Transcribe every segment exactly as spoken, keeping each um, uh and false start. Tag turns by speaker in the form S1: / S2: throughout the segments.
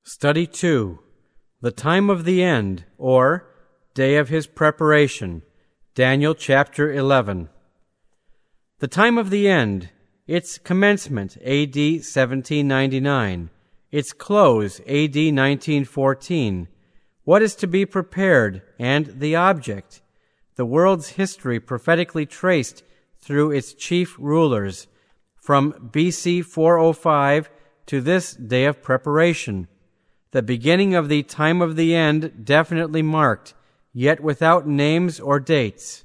S1: Study two, The Time of the End, or Day of His Preparation, Daniel chapter eleven. The time of the end, its commencement, A D seventeen ninety-nine, its close, A D nineteen fourteen, what is to be prepared, and the object, the world's history prophetically traced through its chief rulers, from B C four oh five to this day of preparation, the beginning of the time of the end definitely marked, yet without names or dates.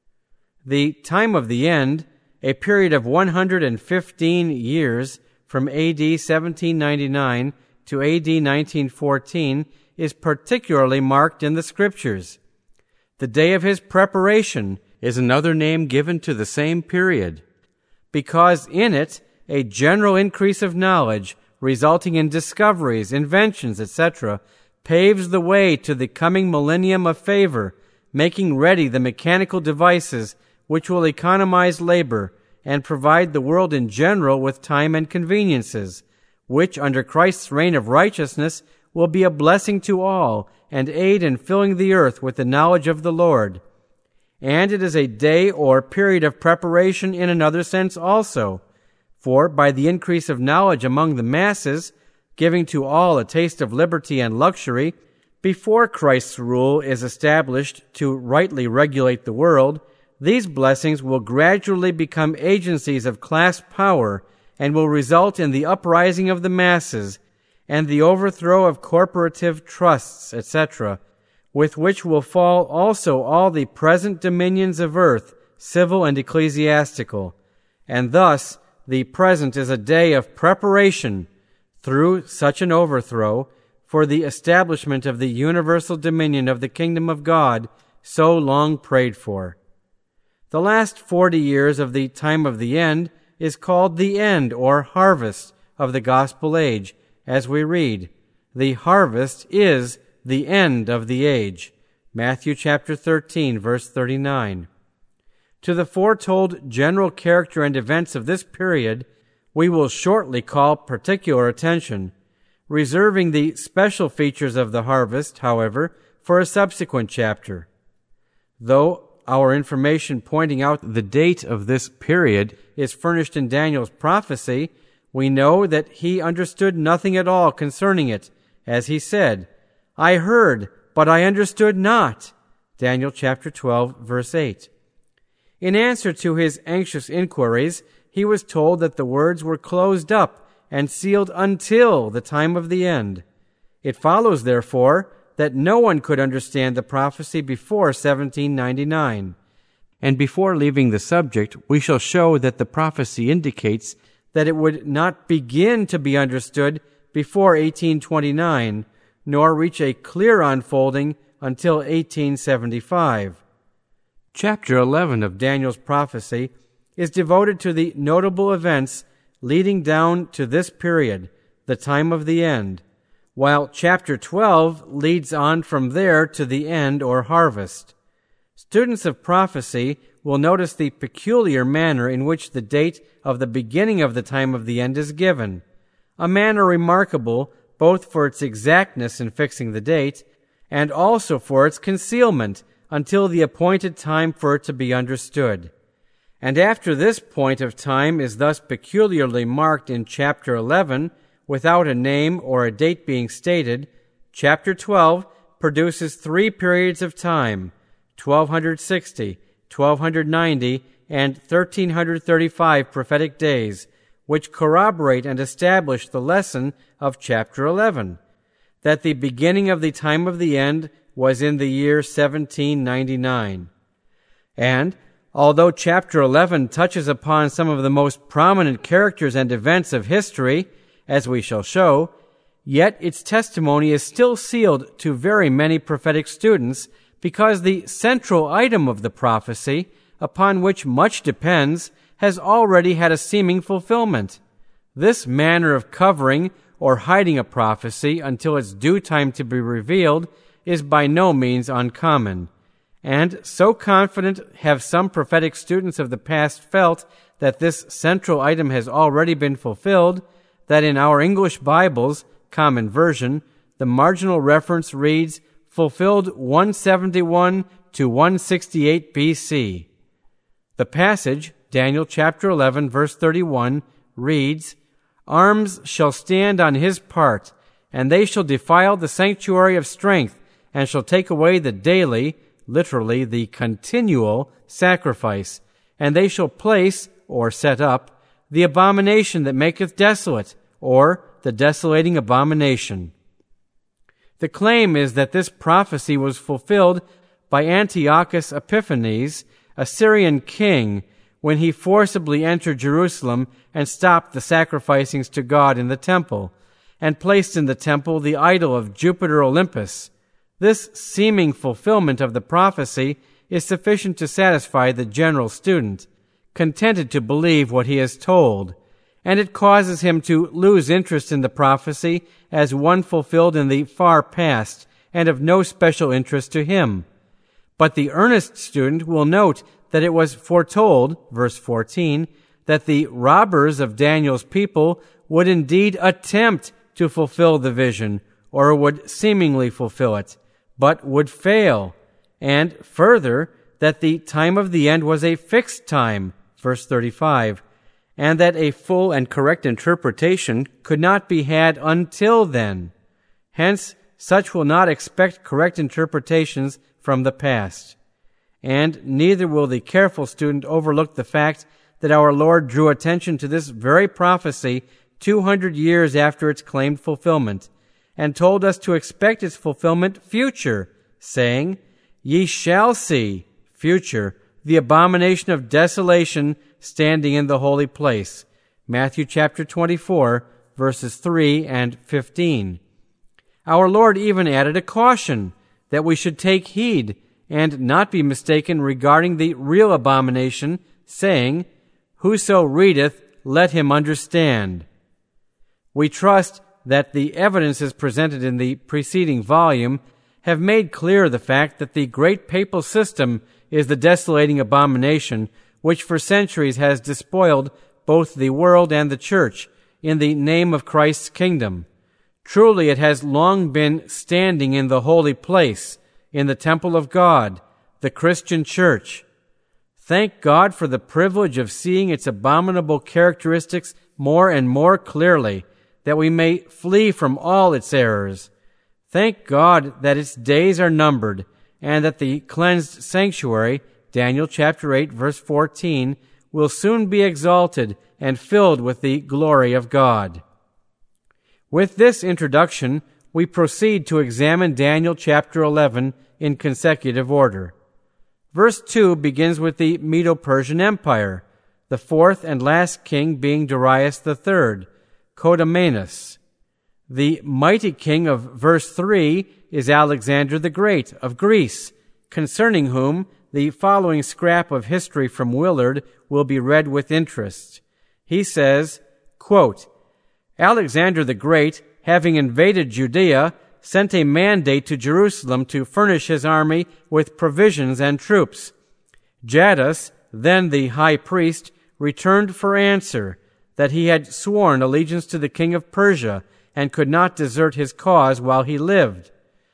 S1: The time of the end, a period of one hundred fifteen years from A D seventeen ninety-nine to A D nineteen fourteen, is particularly marked in the Scriptures. The day of his preparation is another name given to the same period, because in it a general increase of knowledge resulting in discoveries, inventions, et cetera, paves the way to the coming millennium of favor, making ready the mechanical devices which will economize labor and provide the world in general with time and conveniences, which under Christ's reign of righteousness will be a blessing to all and aid in filling the earth with the knowledge of the Lord. And it is a day or period of preparation in another sense also, for by the increase of knowledge among the masses, giving to all a taste of liberty and luxury, before Christ's rule is established to rightly regulate the world, these blessings will gradually become agencies of class power and will result in the uprising of the masses and the overthrow of corporative trusts, et cetera, with which will fall also all the present dominions of earth, civil and ecclesiastical. And thus, the present is a day of preparation through such an overthrow for the establishment of the universal dominion of the kingdom of God so long prayed for. The last forty years of the time of the end is called the end or harvest of the gospel age, as we read, the harvest is the end of the age. Matthew chapter thirteen, verse thirty-nine. To the foretold general character and events of this period, we will shortly call particular attention, reserving the special features of the harvest, however, for a subsequent chapter. Though our information pointing out the date of this period is furnished in Daniel's prophecy, we know that he understood nothing at all concerning it, as he said, I heard, but I understood not. Daniel chapter twelve, verse eight. In answer to his anxious inquiries, he was told that the words were closed up and sealed until the time of the end. It follows, therefore, that no one could understand the prophecy before seventeen ninety-nine. And before leaving the subject, we shall show that the prophecy indicates that it would not begin to be understood before eighteen twenty-nine, nor reach a clear unfolding until eighteen seventy-five. Chapter eleven of Daniel's prophecy is devoted to the notable events leading down to this period, the time of the end, while chapter twelve leads on from there to the end or harvest. Students of prophecy will notice the peculiar manner in which the date of the beginning of the time of the end is given, a manner remarkable both for its exactness in fixing the date and also for its concealment until the appointed time for it to be understood. And after this point of time is thus peculiarly marked in chapter eleven, without a name or a date being stated, chapter twelve produces three periods of time, twelve sixty, twelve ninety, and thirteen thirty-five prophetic days, which corroborate and establish the lesson of chapter eleven, that the beginning of the time of the end was in the year seventeen ninety-nine. And, although chapter eleven touches upon some of the most prominent characters and events of history, as we shall show, yet its testimony is still sealed to very many prophetic students because the central item of the prophecy, upon which much depends, has already had a seeming fulfillment. This manner of covering or hiding a prophecy until its due time to be revealed is by no means uncommon. And so confident have some prophetic students of the past felt that this central item has already been fulfilled, that in our English Bibles, Common Version, the marginal reference reads, fulfilled one seventy-one to one sixty-eight B C. The passage, Daniel chapter eleven, verse thirty-one, reads, arms shall stand on his part, and they shall defile the sanctuary of strength, and shall take away the daily, literally the continual, sacrifice, and they shall place, or set up, the abomination that maketh desolate, or the desolating abomination. The claim is that this prophecy was fulfilled by Antiochus Epiphanes, a Syrian king, when he forcibly entered Jerusalem and stopped the sacrificings to God in the temple, and placed in the temple the idol of Jupiter Olympus. This seeming fulfillment of the prophecy is sufficient to satisfy the general student, contented to believe what he is told, and it causes him to lose interest in the prophecy as one fulfilled in the far past and of no special interest to him. But the earnest student will note that it was foretold, verse fourteen, that the robbers of Daniel's people would indeed attempt to fulfill the vision, or would seemingly fulfill it, but would fail, and further, that the time of the end was a fixed time, verse thirty-five, and that a full and correct interpretation could not be had until then. Hence, such will not expect correct interpretations from the past. And neither will the careful student overlook the fact that our Lord drew attention to this very prophecy two hundred years after its claimed fulfillment, and told us to expect its fulfillment future, saying, Ye shall see, future, the abomination of desolation standing in the holy place. Matthew chapter twenty-four, verses three and fifteen. Our Lord even added a caution that we should take heed and not be mistaken regarding the real abomination, saying, Whoso readeth, let him understand. We trust that the evidences presented in the preceding volume have made clear the fact that the great papal system is the desolating abomination which for centuries has despoiled both the world and the church in the name of Christ's kingdom. Truly it has long been standing in the holy place, in the temple of God, the Christian church. Thank God for the privilege of seeing its abominable characteristics more and more clearly, that we may flee from all its errors. Thank God that its days are numbered, and that the cleansed sanctuary, Daniel chapter eight, verse fourteen, will soon be exalted and filled with the glory of God. With this introduction, we proceed to examine Daniel chapter eleven in consecutive order. Verse two begins with the Medo-Persian Empire, the fourth and last king being Darius the third, Codomanus. The mighty king of verse three is Alexander the Great of Greece, concerning whom the following scrap of history from Willard will be read with interest. He says, quote, Alexander the Great, having invaded Judea, sent a mandate to Jerusalem to furnish his army with provisions and troops. Jadus, then the high priest, returned for answer that he had sworn allegiance to the king of Persia and could not desert his cause while he lived.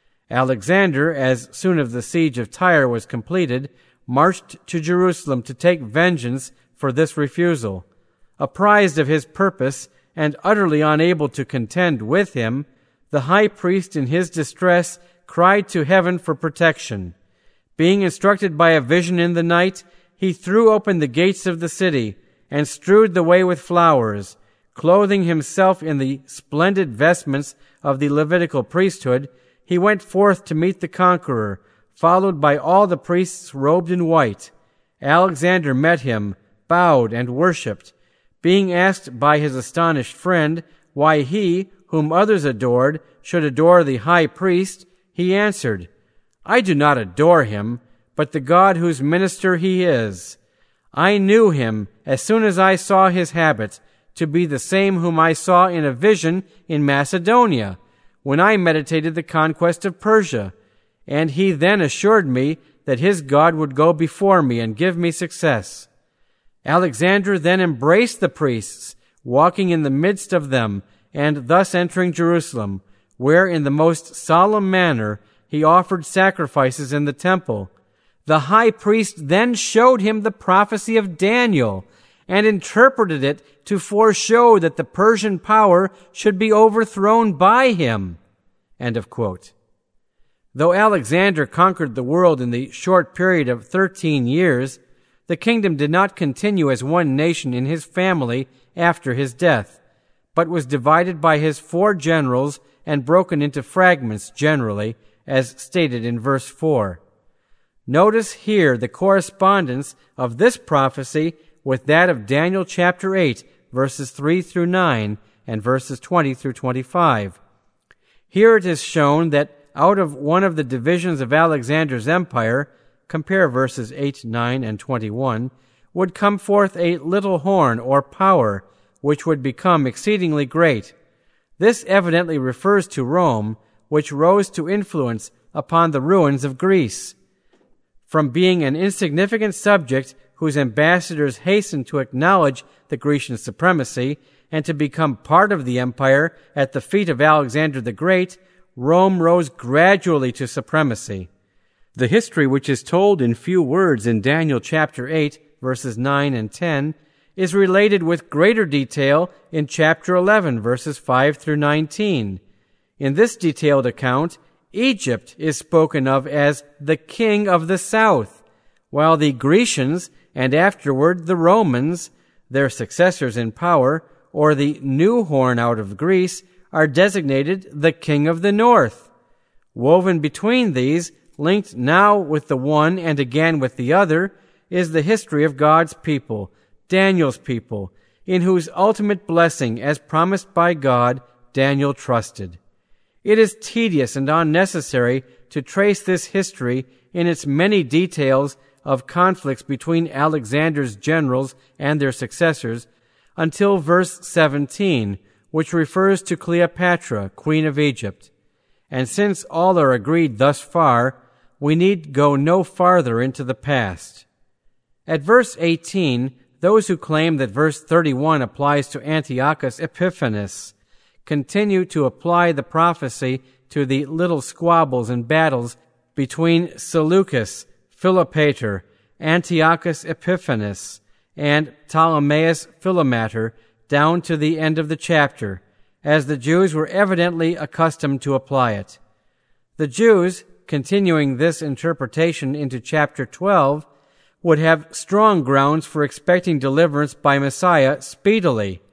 S1: Alexander, as soon as the siege of Tyre was completed, marched to Jerusalem to take vengeance for this refusal. Apprised of his purpose and utterly unable to contend with him, the high priest in his distress cried to heaven for protection. Being instructed by a vision in the night, he threw open the gates of the city and strewed the way with flowers. Clothing himself in the splendid vestments of the Levitical priesthood, he went forth to meet the conqueror, followed by all the priests robed in white. Alexander met him, bowed, and worshipped. Being asked by his astonished friend why he, whom others adored, should adore the high priest, he answered, I do not adore him, but the God whose minister he is. I knew him, as soon as I saw his habit, to be the same whom I saw in a vision in Macedonia, when I meditated the conquest of Persia, and he then assured me that his God would go before me and give me success. Alexander then embraced the priests, walking in the midst of them, and thus entering Jerusalem, where in the most solemn manner he offered sacrifices in the temple. The high priest then showed him the prophecy of Daniel and interpreted it to foreshow that the Persian power should be overthrown by him." End of quote. Though Alexander conquered the world in the short period of thirteen years, the kingdom did not continue as one nation in his family after his death, but was divided by his four generals and broken into fragments generally, as stated in verse four. Notice here the correspondence of this prophecy with that of Daniel chapter eight, verses three through nine, and verses twenty through twenty-five. Here it is shown that out of one of the divisions of Alexander's empire, compare verses eight, nine, and twenty-one, would come forth a little horn or power, which would become exceedingly great. This evidently refers to Rome, which rose to influence upon the ruins of Greece. From being an insignificant subject whose ambassadors hastened to acknowledge the Grecian supremacy and to become part of the empire at the feet of Alexander the Great, Rome rose gradually to supremacy. The history which is told in few words in Daniel chapter eight, verses nine and ten, is related with greater detail in chapter eleven, verses five through nineteen. In this detailed account, Egypt is spoken of as the king of the south, while the Grecians, and afterward the Romans, their successors in power, or the new horn out of Greece, are designated the king of the north. Woven between these, linked now with the one and again with the other, is the history of God's people, Daniel's people, in whose ultimate blessing, as promised by God, Daniel trusted. It is tedious and unnecessary to trace this history in its many details of conflicts between Alexander's generals and their successors until verse seventeen, which refers to Cleopatra, queen of Egypt. And since all are agreed thus far, we need go no farther into the past. At verse eighteen, those who claim that verse thirty-one applies to Antiochus Epiphanes continue to apply the prophecy to the little squabbles and battles between Seleucus, Philopator, Antiochus Epiphanes, and Ptolemaeus Philomator down to the end of the chapter, as the Jews were evidently accustomed to apply it. The Jews, continuing this interpretation into chapter twelve, would have strong grounds for expecting deliverance by Messiah speedily.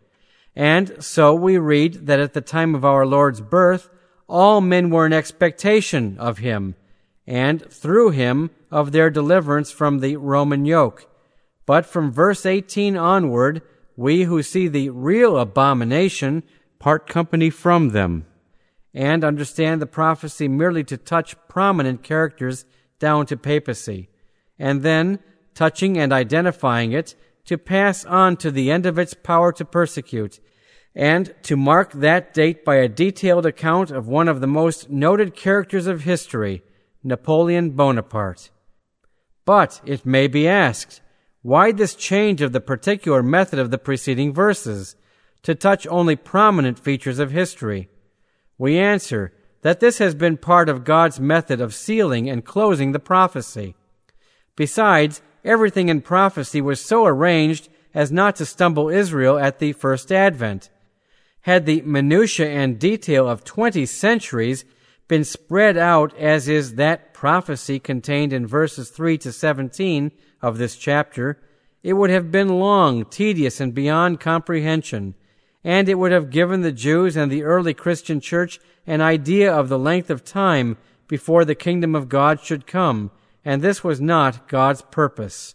S1: And so we read that at the time of our Lord's birth, all men were in expectation of him, and through him of their deliverance from the Roman yoke. But from verse eighteen onward, we who see the real abomination part company from them, and understand the prophecy merely to touch prominent characters down to papacy, and then, touching and identifying it, to pass on to the end of its power to persecute, and to mark that date by a detailed account of one of the most noted characters of history, Napoleon Bonaparte. But, it may be asked, why this change of the particular method of the preceding verses, to touch only prominent features of history? We answer that this has been part of God's method of sealing and closing the prophecy. Besides, everything in prophecy was so arranged as not to stumble Israel at the first advent. Had the minutiae and detail of twenty centuries been spread out as is that prophecy contained in verses three to seventeen of this chapter, it would have been long, tedious, and beyond comprehension, and it would have given the Jews and the early Christian church an idea of the length of time before the kingdom of God should come, and this was not God's purpose.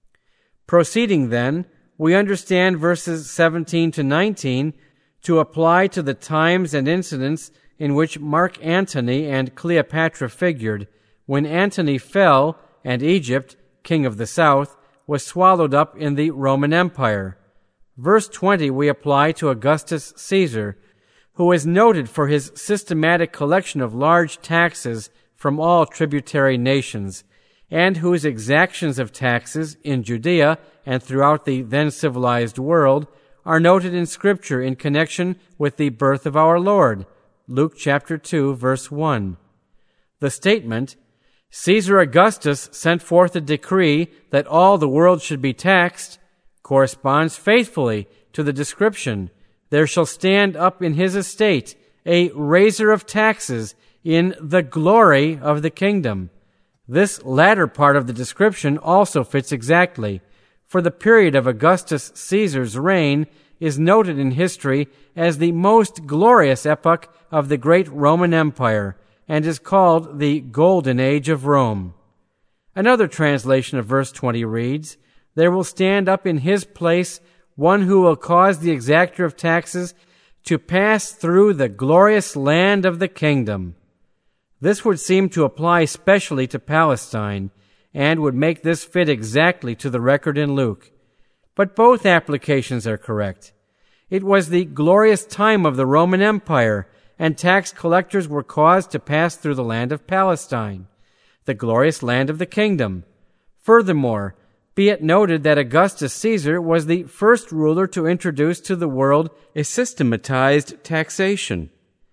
S1: Proceeding then, we understand verses seventeen to nineteen to apply to the times and incidents in which Mark Antony and Cleopatra figured, when Antony fell and Egypt, king of the south, was swallowed up in the Roman Empire. Verse twenty we apply to Augustus Caesar, who is noted for his systematic collection of large taxes from all tributary nations, and whose exactions of taxes in Judea and throughout the then civilized world are noted in Scripture in connection with the birth of our Lord, Luke chapter two, verse one. The statement, Caesar Augustus sent forth a decree that all the world should be taxed, corresponds faithfully to the description, there shall stand up in his estate a raiser of taxes in the glory of the kingdom. This latter part of the description also fits exactly, for the period of Augustus Caesar's reign is noted in history as the most glorious epoch of the great Roman Empire, and is called the Golden Age of Rome. Another translation of verse twenty reads, There will stand up in his place one who will cause the exactor of taxes to pass through the glorious land of the kingdom. This would seem to apply specially to Palestine, and would make this fit exactly to the record in Luke. But both applications are correct. It was the glorious time of the Roman Empire, and tax collectors were caused to pass through the land of Palestine, the glorious land of the kingdom. Furthermore, be it noted that Augustus Caesar was the first ruler to introduce to the world a systematized taxation.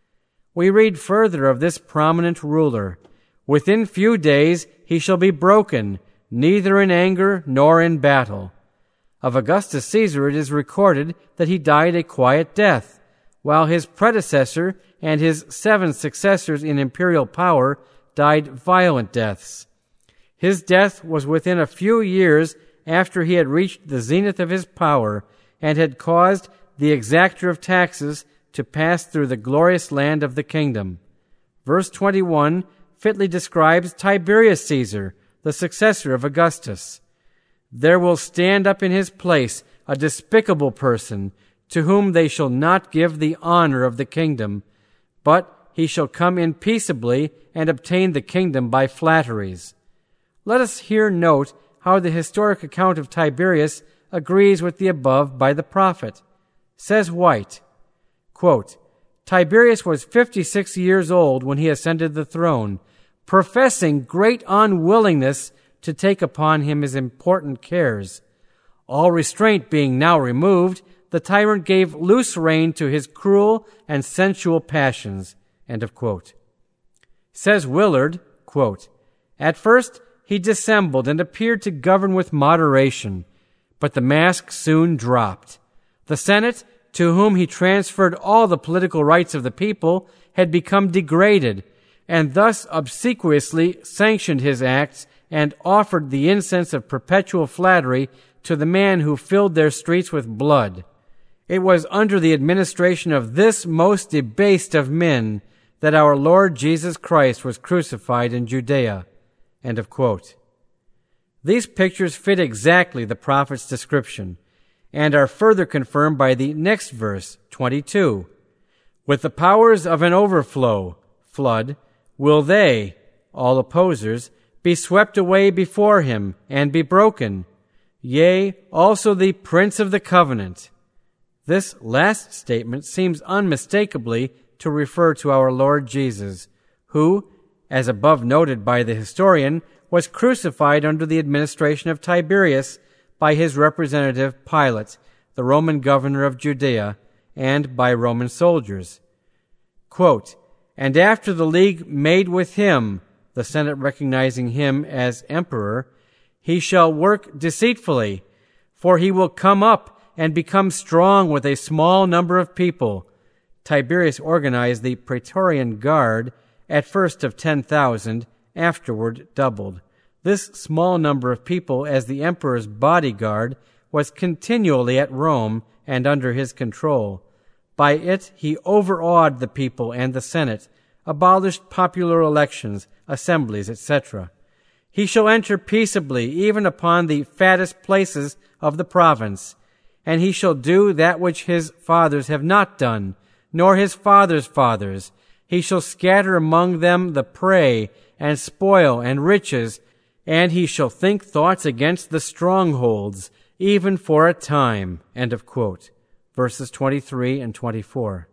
S1: We read further of this prominent ruler, Within few days he shall be broken, neither in anger nor in battle. Of Augustus Caesar it is recorded that he died a quiet death, while his predecessor and his seven successors in imperial power died violent deaths. His death was within a few years after he had reached the zenith of his power and had caused the exactor of taxes to pass through the glorious land of the kingdom. Verse twenty-one fitly describes Tiberius Caesar, the successor of Augustus. There will stand up in his place a despicable person, to whom they shall not give the honor of the kingdom, but he shall come in peaceably and obtain the kingdom by flatteries. Let us here note how the historic account of Tiberius agrees with the above by the prophet. Says White, quote, Tiberius was fifty-six years old when he ascended the throne, professing great unwillingness to take upon him his important cares. All restraint being now removed, the tyrant gave loose rein to his cruel and sensual passions. End of quote. Says Willard, quote, At first he dissembled and appeared to govern with moderation, but the mask soon dropped. The Senate, to whom he transferred all the political rights of the people, had become degraded, and thus obsequiously sanctioned his acts and offered the incense of perpetual flattery to the man who filled their streets with blood. It was under the administration of this most debased of men that our Lord Jesus Christ was crucified in Judea. End of quote. These pictures fit exactly the prophet's description, and are further confirmed by the next verse, twenty-two. With the powers of an overflow, flood, will they, all opposers, be swept away before him and be broken, yea, also the prince of the covenant. This last statement seems unmistakably to refer to our Lord Jesus, who, as above noted by the historian, was crucified under the administration of Tiberius by his representative Pilate, the Roman governor of Judea, and by Roman soldiers. Quote, And after the league made with him, the Senate recognizing him as emperor, he shall work deceitfully, for he will come up and become strong with a small number of people. Tiberius organized the Praetorian Guard, at first of ten thousand, afterward doubled. This small number of people, as the emperor's bodyguard, was continually at Rome and under his control. By it he overawed the people and the Senate, abolished popular elections, assemblies, et cetera. He shall enter peaceably even upon the fattest places of the province, and he shall do that which his fathers have not done, nor his fathers' fathers. He shall scatter among them the prey, and spoil, and riches, and he shall think thoughts against the strongholds, even for a time. End of quote. Verses twenty-three and twenty-four.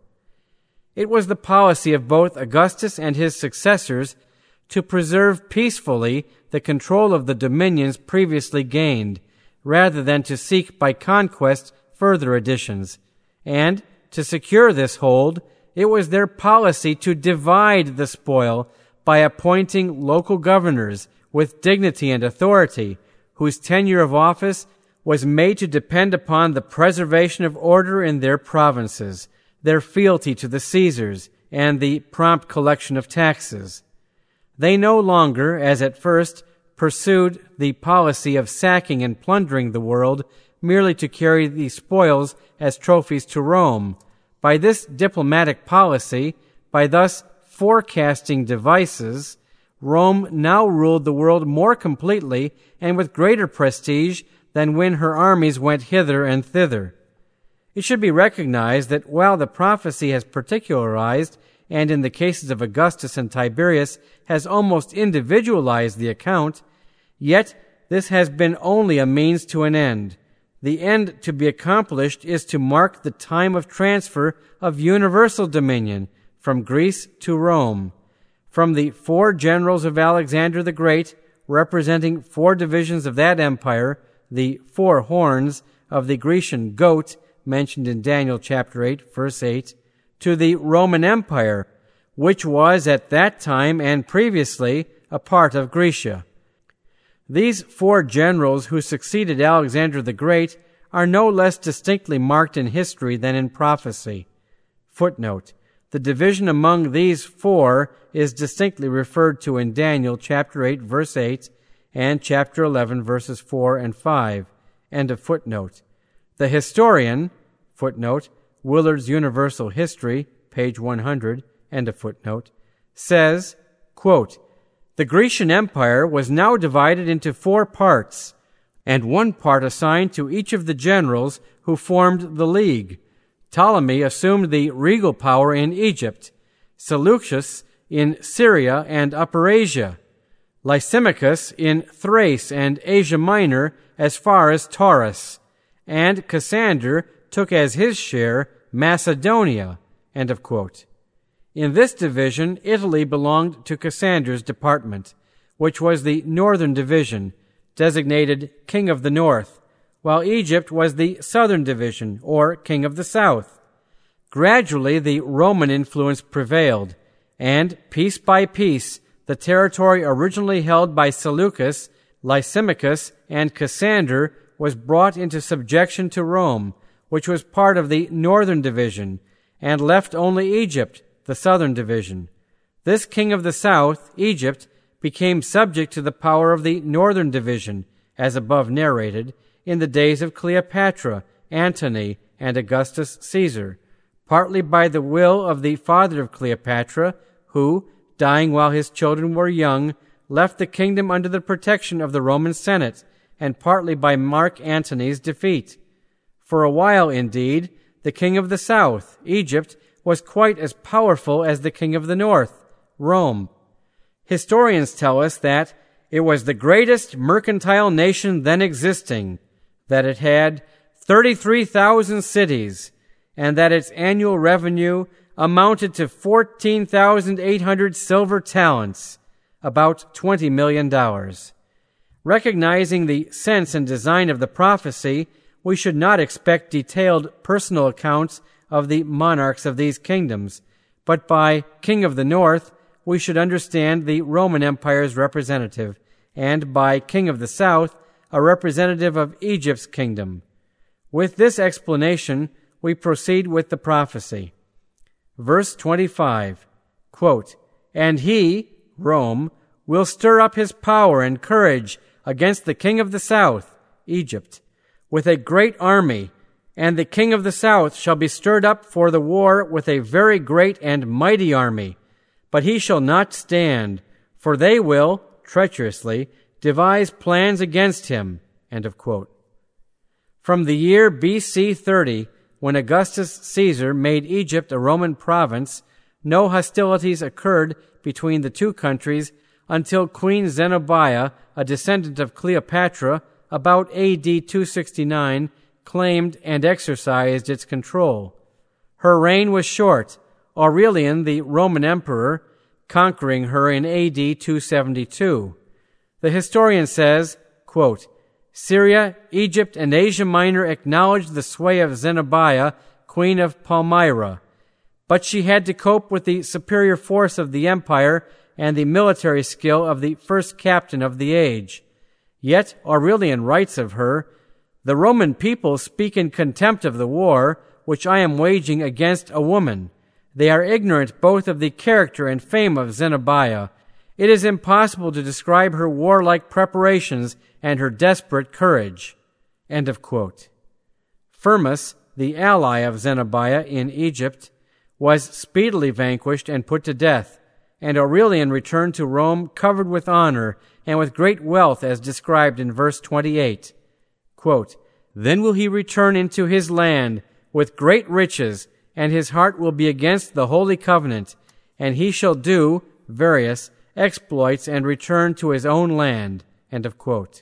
S1: It was the policy of both Augustus and his successors to preserve peacefully the control of the dominions previously gained, rather than to seek by conquest further additions, and to secure this hold, it was their policy to divide the spoil by appointing local governors with dignity and authority, whose tenure of office was made to depend upon the preservation of order in their provinces, their fealty to the Caesars, and the prompt collection of taxes. They no longer, as at first, pursued the policy of sacking and plundering the world merely to carry the spoils as trophies to Rome. By this diplomatic policy, by thus forecasting devices, Rome now ruled the world more completely and with greater prestige than when her armies went hither and thither. It should be recognized that while the prophecy has particularized, and in the cases of Augustus and Tiberius has almost individualized the account, yet this has been only a means to an end. The end to be accomplished is to mark the time of transfer of universal dominion from Greece to Rome. From the four generals of Alexander the Great, representing four divisions of that empire, the four horns of the Grecian goat mentioned in Daniel chapter eight, verse eight, to the Roman Empire, which was at that time and previously a part of Grecia. These four generals who succeeded Alexander the Great are no less distinctly marked in history than in prophecy. Footnote: the division among these four is distinctly referred to in Daniel chapter eight, verse eight, and chapter eleven, verses four and five. End of footnote. The historian, footnote, Willard's Universal History, page one hundred, end of footnote, says, quote, "The Grecian Empire was now divided into four parts, and one part assigned to each of the generals who formed the league. Ptolemy assumed the regal power in Egypt, Seleucus in Syria and Upper Asia, Lysimachus in Thrace and Asia Minor as far as Taurus, and Cassander took as his share Macedonia." End of quote. In this division, Italy belonged to Cassander's department, which was the northern division, designated King of the North, while Egypt was the southern division, or King of the South. Gradually, the Roman influence prevailed, and piece by piece, the territory originally held by Seleucus, Lysimachus, and Cassander was brought into subjection to Rome, which was part of the northern division, and left only Egypt, the southern division. This king of the south, Egypt, became subject to the power of the northern division, as above narrated, in the days of Cleopatra, Antony, and Augustus Caesar, partly by the will of the father of Cleopatra, who, dying while his children were young, left the kingdom under the protection of the Roman Senate, and partly by Mark Antony's defeat. For a while, indeed, the king of the south, Egypt, was quite as powerful as the king of the north, Rome. Historians tell us that it was the greatest mercantile nation then existing, that it had thirty-three thousand cities, and that its annual revenue amounted to fourteen thousand eight hundred silver talents, about twenty million dollars. Recognizing the sense and design of the prophecy, we should not expect detailed personal accounts of the monarchs of these kingdoms, but by King of the North, we should understand the Roman Empire's representative, and by King of the South, a representative of Egypt's kingdom. With this explanation, we proceed with the prophecy. Verse twenty-five, quote, "And he," Rome, "will stir up his power and courage against the king of the south," Egypt, "with a great army, and the king of the south shall be stirred up for the war with a very great and mighty army. But he shall not stand, for they will, treacherously, devise plans against him." End of quote. From the year B C thirty, when Augustus Caesar made Egypt a Roman province, no hostilities occurred between the two countries until Queen Zenobia, a descendant of Cleopatra, about A D two sixty-nine, claimed and exercised its control. Her reign was short, Aurelian, the Roman emperor, conquering her in A D two seventy-two. The historian says, quote, "Syria, Egypt, and Asia Minor acknowledged the sway of Zenobia, queen of Palmyra. but she had to cope with the superior force of the empire and the military skill of the first captain of the age. Yet Aurelian writes of her, "The Roman people speak in contempt of the war which I am waging against a woman. They are ignorant both of the character and fame of Zenobia. It is impossible to describe her warlike preparations and her desperate courage." End of quote. Firmus, the ally of Zenobia in Egypt, was speedily vanquished and put to death, and Aurelian returned to Rome covered with honor and with great wealth as described in verse twenty-eight. Quote, "Then will he return into his land with great riches, and his heart will be against the holy covenant, and he shall do various exploits and return to his own land." End of quote.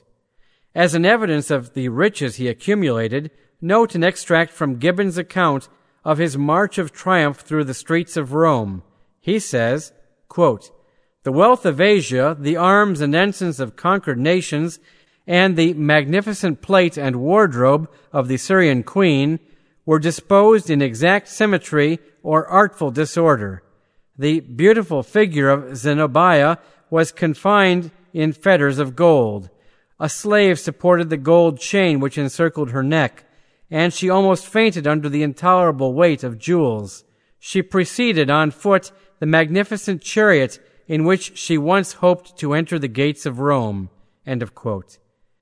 S1: As an evidence of the riches he accumulated, note an extract from Gibbon's account of his march of triumph through the streets of Rome. He says, quote, "The wealth of Asia, the arms and ensigns of conquered nations, and the magnificent plate and wardrobe of the Syrian queen were disposed in exact symmetry or artful disorder. The beautiful figure of Zenobia was confined in fetters of gold. A slave supported the gold chain which encircled her neck, and she almost fainted under the intolerable weight of jewels. She preceded on foot the magnificent chariot in which she once hoped to enter the gates of Rome." End of quote.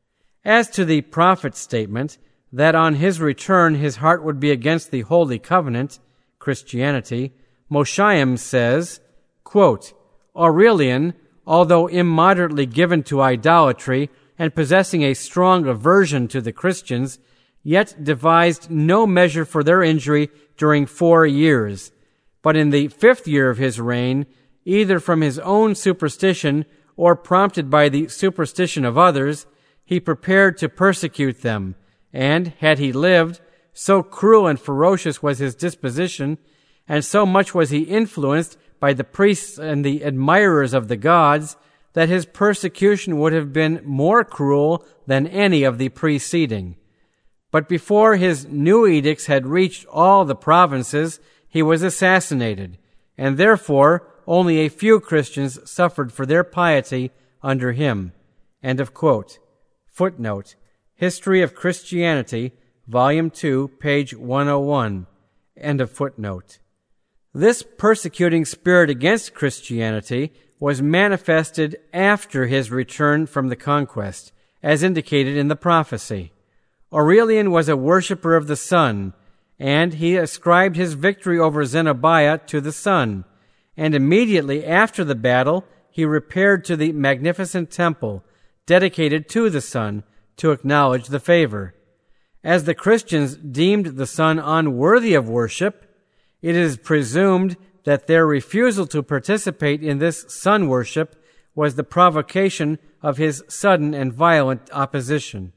S1: As to the prophet's statement that on his return his heart would be against the Holy Covenant, Christianity, Mosheim says, quote, "Aurelian, although immoderately given to idolatry and possessing a strong aversion to the Christians, yet devised no measure for their injury during four years. But in the fifth year of his reign, either from his own superstition or prompted by the superstition of others, he prepared to persecute them, and, had he lived, so cruel and ferocious was his disposition, and so much was he influenced by the priests and the admirers of the gods, that his persecution would have been more cruel than any of the preceding. But before his new edicts had reached all the provinces, he was assassinated, and therefore only a few Christians suffered for their piety under him." End of quote. Footnote, History of Christianity, Volume two, page one oh one. End of footnote. This persecuting spirit against Christianity was manifested after his return from the conquest, as indicated in the prophecy. Aurelian was a worshipper of the sun, and he ascribed his victory over Zenobia to the sun, and immediately after the battle he repaired to the magnificent temple dedicated to the sun to acknowledge the favor. As the Christians deemed the sun unworthy of worship, it is presumed that their refusal to participate in this sun worship was the provocation of his sudden and violent opposition.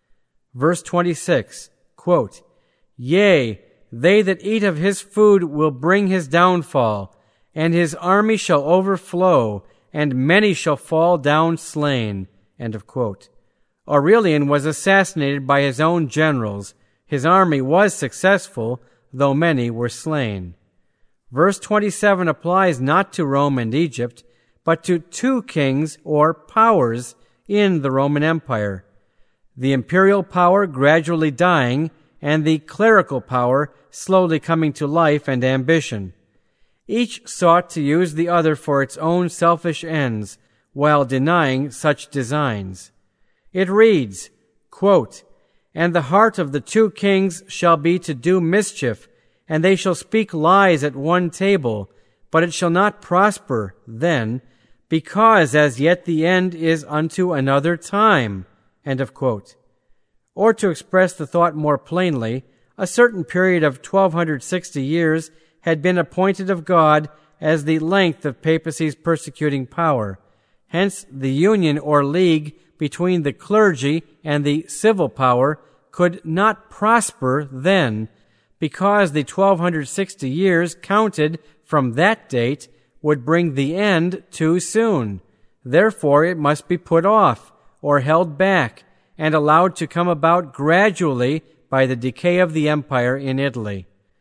S1: Verse twenty-six, quote, "Yea, they that eat of his food will bring his downfall, and his army shall overflow, and many shall fall down slain." End of quote. Aurelian was assassinated by his own generals. His army was successful, though many were slain. Verse twenty-seven applies not to Rome and Egypt, but to two kings or powers in the Roman Empire. The imperial power gradually dying, and the clerical power slowly coming to life and ambition. Each sought to use the other for its own selfish ends, while denying such designs. It reads, quote, "And the heart of the two kings shall be to do mischief, and they shall speak lies at one table, but it shall not prosper then, because as yet the end is unto another time." End of quote. Or to express the thought more plainly, a certain period of twelve sixty years had been appointed of God as the length of papacy's persecuting power. Hence the union or league between the clergy and the civil power could not prosper then, because the twelve sixty years counted from that date would bring the end too soon. Therefore it must be put off, or held back, and allowed to come about gradually by the decay of the empire in Italy.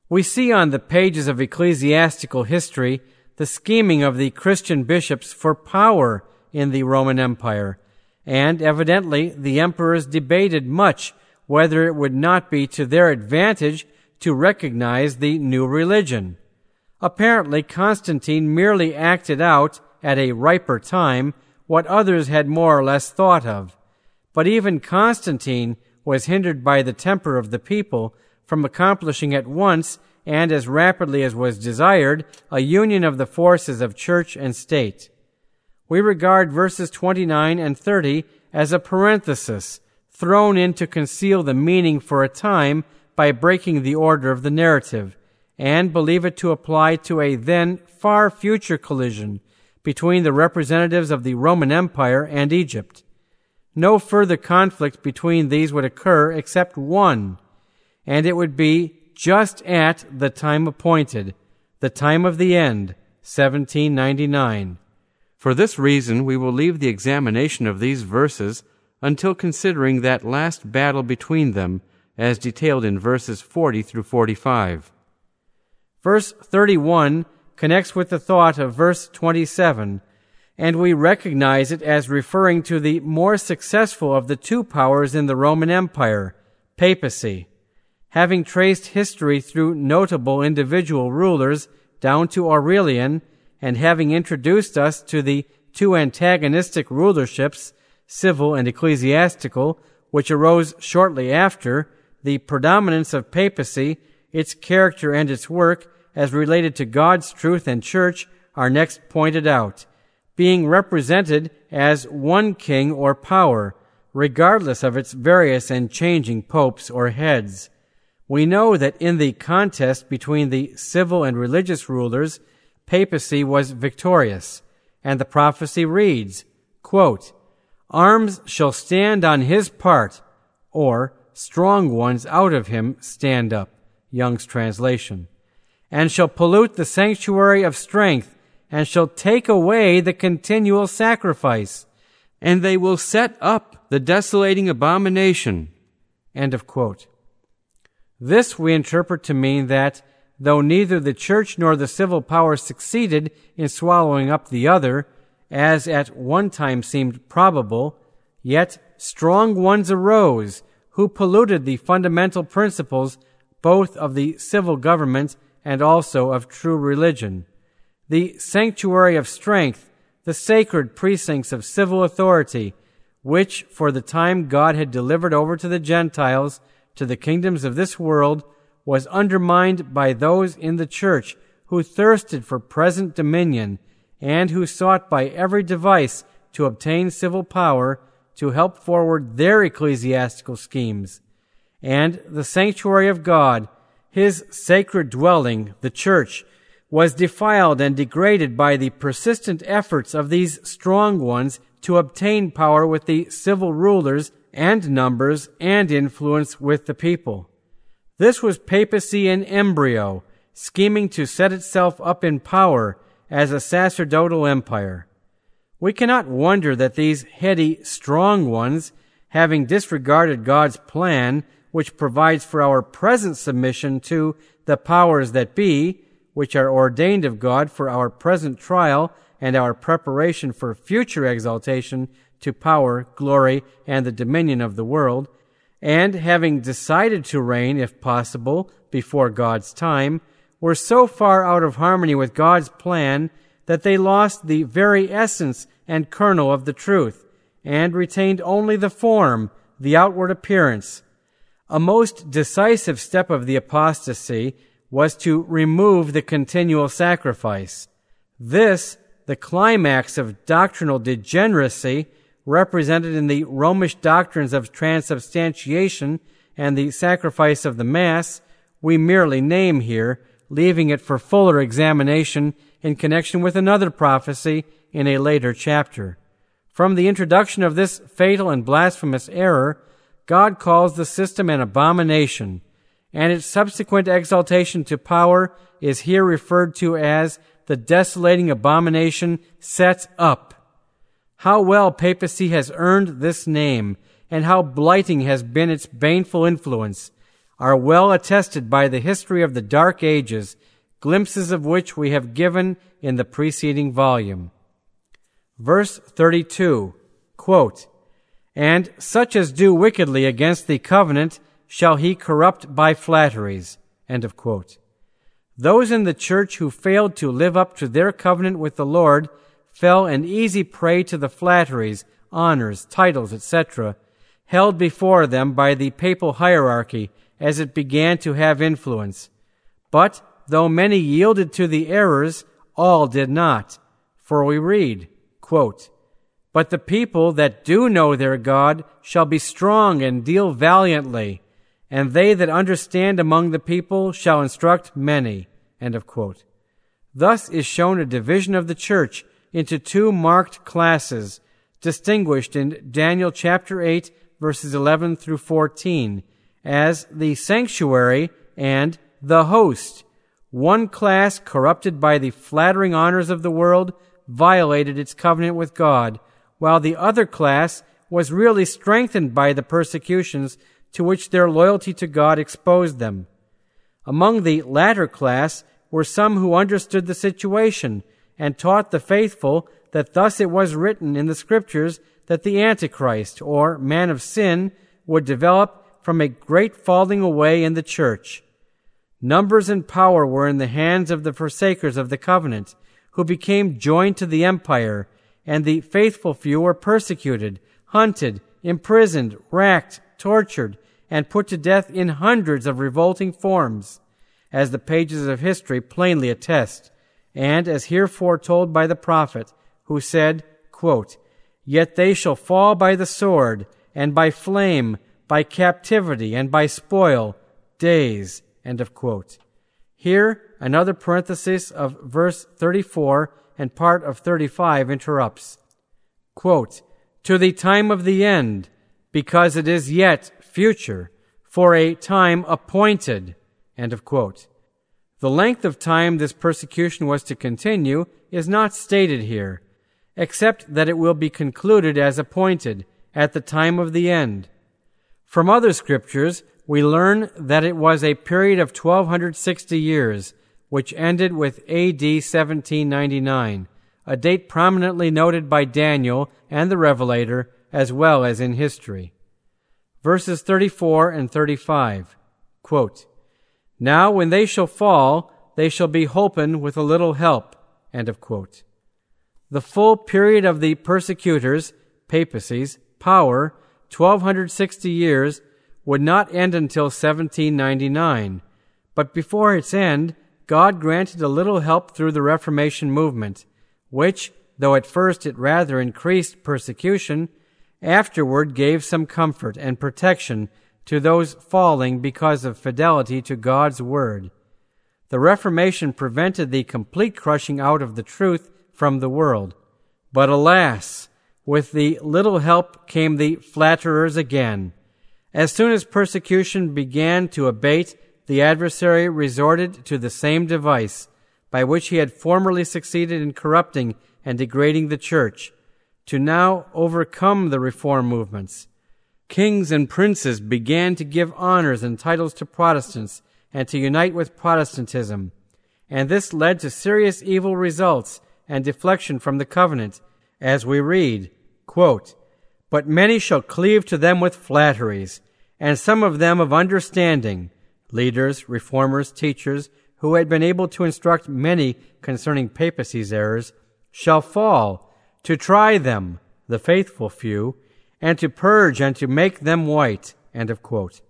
S1: We see on the pages of ecclesiastical history the scheming of the Christian bishops for power in the Roman Empire, and evidently the emperors debated much whether it would not be to their advantage to recognize the new religion. Apparently, Constantine merely acted out, at a riper time, what others had more or less thought of. But even Constantine was hindered by the temper of the people from accomplishing at once, and as rapidly as was desired, a union of the forces of church and state. We regard verses twenty-nine and thirty as a parenthesis, thrown in to conceal the meaning for a time by breaking the order of the narrative, and believe it to apply to a then far future collision between the representatives of the Roman Empire and Egypt. No further conflict between these would occur except one, and it would be just at the time appointed, the time of the end, seventeen ninety-nine. For this reason, we will leave the examination of these verses until considering that last battle between them, as detailed in verses forty through forty-five. Verse thirty-one connects with the thought of verse twenty-seven, and we recognize it as referring to the more successful of the two powers in the Roman Empire, papacy. Having traced history through notable individual rulers down to Aurelian, and having introduced us to the two antagonistic rulerships, civil and ecclesiastical, which arose shortly after, the predominance of papacy, its character and its work, as related to God's truth and church, are next pointed out, being represented as one king or power, regardless of its various and changing popes or heads. We know that in the contest between the civil and religious rulers, papacy was victorious, and the prophecy reads, quote, "Arms shall stand on his part," or "strong ones out of him stand up," Young's translation, "and shall pollute the sanctuary of strength, and shall take away the continual sacrifice, and they will set up the desolating abomination." End of quote. This we interpret to mean that, though neither the church nor the civil power succeeded in swallowing up the other, as at one time seemed probable, yet strong ones arose who polluted the fundamental principles both of the civil government and also of true religion. The sanctuary of strength, the sacred precincts of civil authority, which for the time God had delivered over to the Gentiles, to the kingdoms of this world, was undermined by those in the church who thirsted for present dominion and who sought by every device to obtain civil power to help forward their ecclesiastical schemes. And the sanctuary of God, his sacred dwelling, the church, was defiled and degraded by the persistent efforts of these strong ones to obtain power with the civil rulers and numbers and influence with the people. This was papacy in embryo, scheming to set itself up in power as a sacerdotal empire. We cannot wonder that these heady, strong ones, having disregarded God's plan, which provides for our present submission to the powers that be, which are ordained of God for our present trial and our preparation for future exaltation to power, glory, and the dominion of the world, and having decided to reign, if possible, before God's time, were so far out of harmony with God's plan that they lost the very essence and kernel of the truth, and retained only the form, the outward appearance. A most decisive step of the apostasy was to remove the continual sacrifice. This, the climax of doctrinal degeneracy, represented in the Romish doctrines of transubstantiation and the sacrifice of the Mass, we merely name here, leaving it for fuller examination in connection with another prophecy in a later chapter. From the introduction of this fatal and blasphemous error, God calls the system an abomination, and its subsequent exaltation to power is here referred to as the desolating abomination set up. How well papacy has earned this name, and how blighting has been its baneful influence. are well attested by the history of the Dark Ages, glimpses of which we have given in the preceding volume. Verse thirty-two, quote, "And such as do wickedly against the covenant shall he corrupt by flatteries." End of quote. Those in the church who failed to live up to their covenant with the Lord fell an easy prey to the flatteries, honors, titles, et cetera, held before them by the papal hierarchy as it began to have influence. But though many yielded to the errors, all did not. For we read, quote, "But the people that do know their God shall be strong and deal valiantly, and they that understand among the people shall instruct many." End of quote. Thus is shown a division of the church into two marked classes, distinguished in Daniel chapter eight, verses eleven through fourteen, as the sanctuary and the host. One class, corrupted by the flattering honors of the world, violated its covenant with God, while the other class was really strengthened by the persecutions to which their loyalty to God exposed them. Among the latter class were some who understood the situation and taught the faithful that thus it was written in the Scriptures that the Antichrist, or man of sin, would develop from a great falling away in the church. Numbers and power were in the hands of the forsakers of the covenant, who became joined to the empire, and the faithful few were persecuted, hunted, imprisoned, racked, tortured, and put to death in hundreds of revolting forms, as the pages of history plainly attest, and as here foretold by the prophet, who said, quote, "Yet they shall fall by the sword, and by flame, by captivity, and by spoil, days." End of quote. Here, another parenthesis of verse thirty-four and part of thirty-five interrupts. Quote, "To the time of the end, because it is yet future, for a time appointed." End of quote. The length of time this persecution was to continue is not stated here, except that it will be concluded as appointed at the time of the end. From other scriptures, we learn that it was a period of twelve sixty years, which ended with A D seventeen ninety-nine, a date prominently noted by Daniel and the Revelator, as well as in history. Verses thirty-four and thirty-five, quote, "Now when they shall fall, they shall be holpen with a little help." End of quote. The full period of the persecutors, papacy's, power, twelve sixty years, would not end until seventeen ninety-nine, but before its end, God granted a little help through the Reformation movement, which, though at first it rather increased persecution, afterward gave some comfort and protection to those falling because of fidelity to God's word. The Reformation prevented the complete crushing out of the truth from the world. But alas, with the little help came the flatterers again. As soon as persecution began to abate, the adversary resorted to the same device by which he had formerly succeeded in corrupting and degrading the church, to now overcome the reform movements. Kings and princes began to give honors and titles to Protestants and to unite with Protestantism, and this led to serious evil results and deflection from the covenant, as we read, quote, "But many shall cleave to them with flatteries, and some of them of understanding," leaders, reformers, teachers, who had been able to instruct many concerning papacy's errors, "shall fall, to try them," the faithful few, "and to purge and to make them white." End of quote.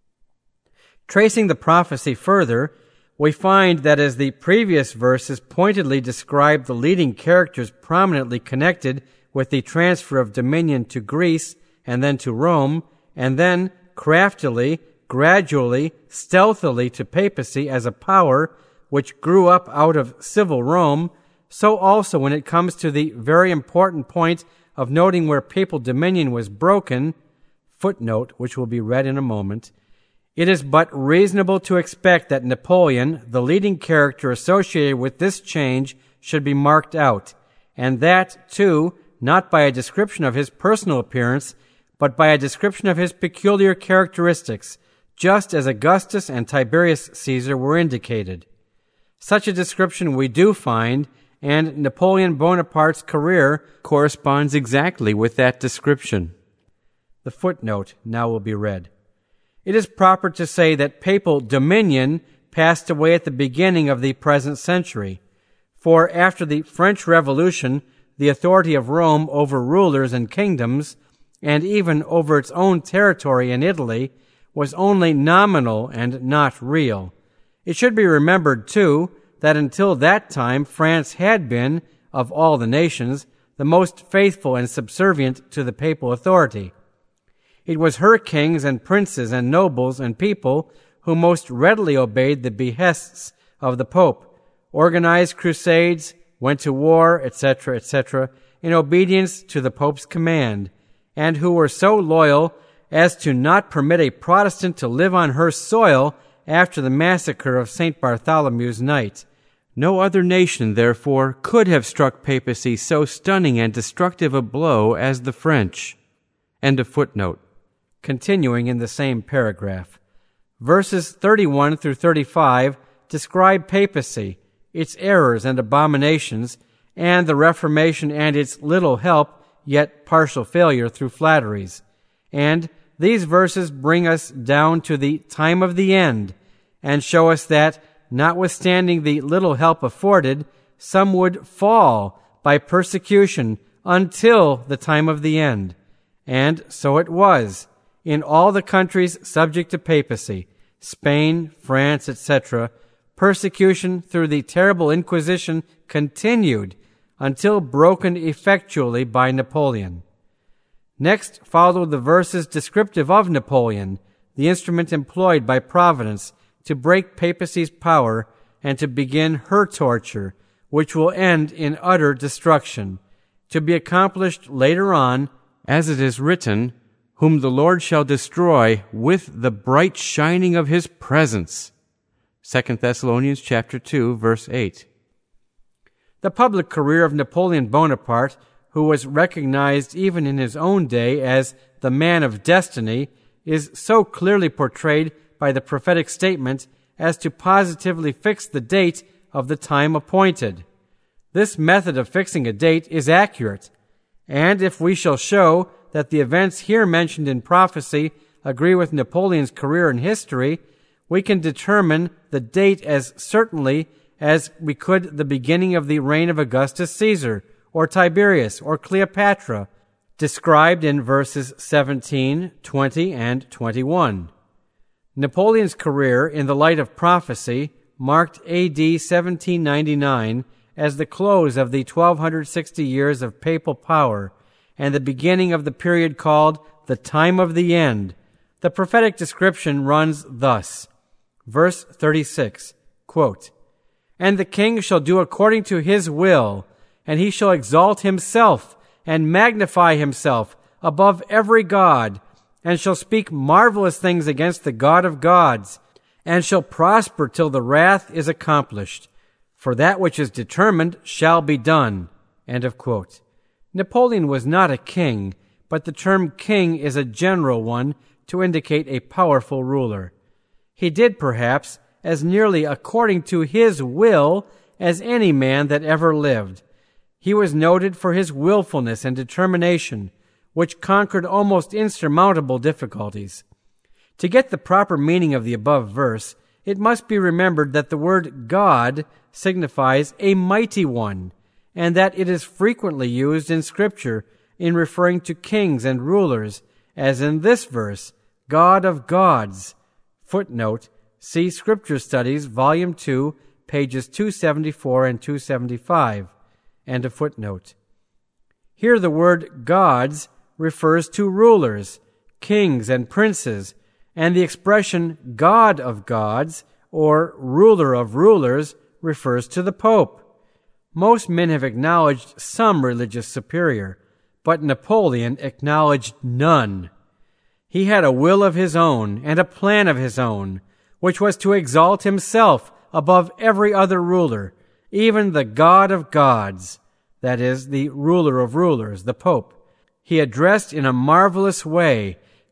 S1: Tracing the prophecy further, we find that as the previous verses pointedly describe the leading characters prominently connected with the transfer of dominion to Greece and then to Rome, and then craftily, gradually, stealthily to papacy as a power which grew up out of civil Rome, so also when it comes to the very important point of noting where papal dominion was broken, footnote which will be read in a moment, it is but reasonable to expect that Napoleon, the leading character associated with this change, should be marked out, and that, too, not by a description of his personal appearance, but by a description of his peculiar characteristics, just as Augustus and Tiberius Caesar were indicated. Such a description we do find, and Napoleon Bonaparte's career corresponds exactly with that description. The footnote now will be read. It is proper to say that papal dominion passed away at the beginning of the present century, for after the French Revolution, the authority of Rome over rulers and kingdoms, and even over its own territory in Italy, was only nominal and not real. It should be remembered, too, that until that time France had been, of all the nations, the most faithful and subservient to the papal authority. It was her kings and princes and nobles and people who most readily obeyed the behests of the Pope, organized crusades, went to war, et cetera, et cetera, in obedience to the Pope's command, and who were so loyal as to not permit a Protestant to live on her soil after the massacre of Saint Bartholomew's night. No other nation, therefore, could have struck papacy so stunning and destructive a blow as the French. End of footnote. Continuing in the same paragraph. Verses thirty-one through thirty-five describe papacy, its errors and abominations, and the Reformation and its little help, yet partial failure through flatteries. And these verses bring us down to the time of the end, and show us that, notwithstanding the little help afforded, some would fall by persecution until the time of the end. And so it was. In all the countries subject to papacy, Spain, France, et cetera, persecution through the terrible Inquisition continued until broken effectually by Napoleon. Next followed the verses descriptive of Napoleon, the instrument employed by Providence to break papacy's power and to begin her torture, which will end in utter destruction, to be accomplished later on, as it is written, whom the Lord shall destroy with the bright shining of his presence. Second Thessalonians chapter two, verse eight. The public career of Napoleon Bonaparte, who was recognized even in his own day as the man of destiny, is so clearly portrayed by the prophetic statement as to positively fix the date of the time appointed. This method of fixing a date is accurate, and if we shall show that the events here mentioned in prophecy agree with Napoleon's career in history, we can determine the date as certainly as we could the beginning of the reign of Augustus Caesar, or Tiberius, or Cleopatra, described in verses seventeen, twenty, and twenty-one. Napoleon's career in the light of prophecy marked A D seventeen ninety-nine as the close of the twelve sixty years of papal power and the beginning of the period called the time of the end. The prophetic description runs thus. Verse thirty-six, quote, "And the king shall do according to his will, and he shall exalt himself and magnify himself above every god, and shall speak marvelous things against the God of gods, and shall prosper till the wrath is accomplished. For that which is determined shall be done." End of quote. Napoleon was not a king, but the term king is a general one to indicate a powerful ruler. He did, perhaps, as nearly according to his will as any man that ever lived. He was noted for his willfulness and determination, which conquered almost insurmountable difficulties. To get the proper meaning of the above verse, it must be remembered that the word God signifies a mighty one, and that it is frequently used in Scripture in referring to kings and rulers, as in this verse, God of gods. Footnote, see Scripture Studies, Volume two, pages two seventy-four and two seventy-five. End of footnote. Here the word gods refers to rulers, kings, and princes, and the expression God of gods, or ruler of rulers, refers to the Pope. Most men have acknowledged some religious superior, but Napoleon acknowledged none. He had a will of his own and a plan of his own, which was to exalt himself above every other ruler, even the God of gods, that is, the ruler of rulers, the Pope. He addressed in a marvelous way,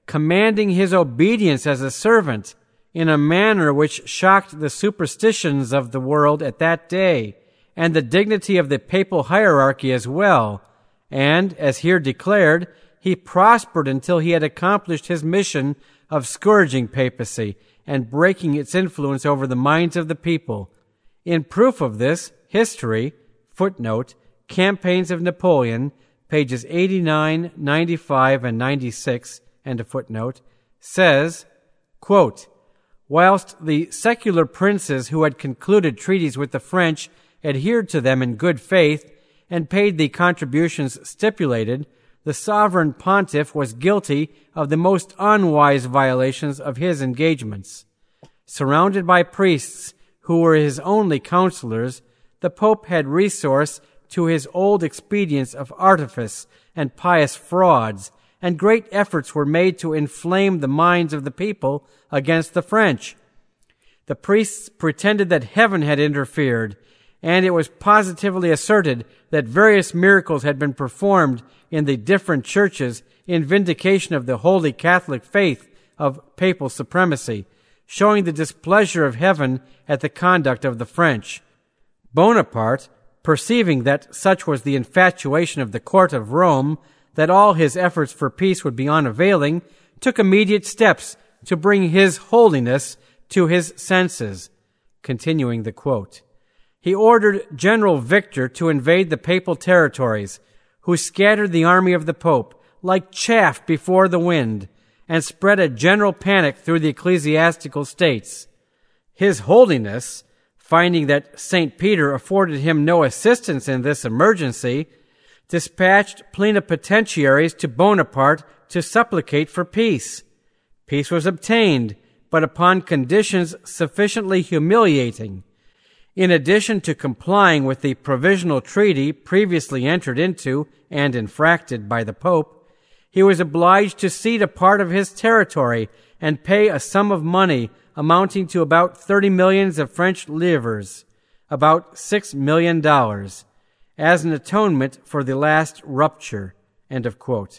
S1: commanding his obedience as a servant in a manner which shocked the superstitions of the world at that day, and the dignity of the papal hierarchy as well. And, as here declared, he prospered until he had accomplished his mission of scourging papacy and breaking its influence over the minds of the people. In proof of this, history, footnote, Campaigns of Napoleon, pages eighty-nine, ninety-five, and ninety-six, and a footnote, says, quote, whilst the secular princes who had concluded treaties with the French adhered to them in good faith and paid the contributions stipulated, the sovereign pontiff was guilty of the most unwise violations of his engagements. Surrounded by priests who were his only counselors, the Pope had resource to his old expedients of artifice and pious frauds, and great efforts were made to inflame the minds of the people against the French. The priests pretended that heaven had interfered, and it was positively asserted that various miracles had been performed in the different churches in vindication of the holy Catholic faith of papal supremacy, showing the displeasure of heaven at the conduct of the French. Bonaparte, perceiving that such was the infatuation of the court of Rome, that all his efforts for peace would be unavailing, took immediate steps to bring His Holiness to his senses. Continuing the quote, he ordered General Victor to invade the papal territories, who scattered the army of the Pope like chaff before the wind, and spread a general panic through the ecclesiastical states. His Holiness, finding that Saint Peter afforded him no assistance in this emergency, dispatched plenipotentiaries to Bonaparte to supplicate for peace. Peace was obtained, but upon conditions sufficiently humiliating. In addition to complying with the provisional treaty previously entered into and infracted by the Pope, he was obliged to cede a part of his territory and pay a sum of money amounting to about thirty millions of French livres, about six million dollars, as an atonement for the last rupture. End of quote.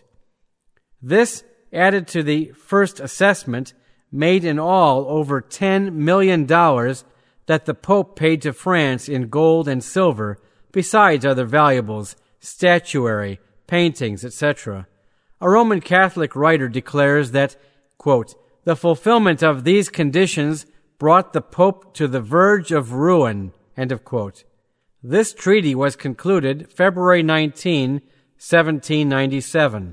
S1: This, added to the first assessment, made in all over ten million dollars that the Pope paid to France in gold and silver, besides other valuables, statuary, paintings, et cetera. A Roman Catholic writer declares that, quote, the fulfillment of these conditions brought the Pope to the verge of ruin, end of quote. This treaty was concluded February nineteenth, seventeen ninety-seven.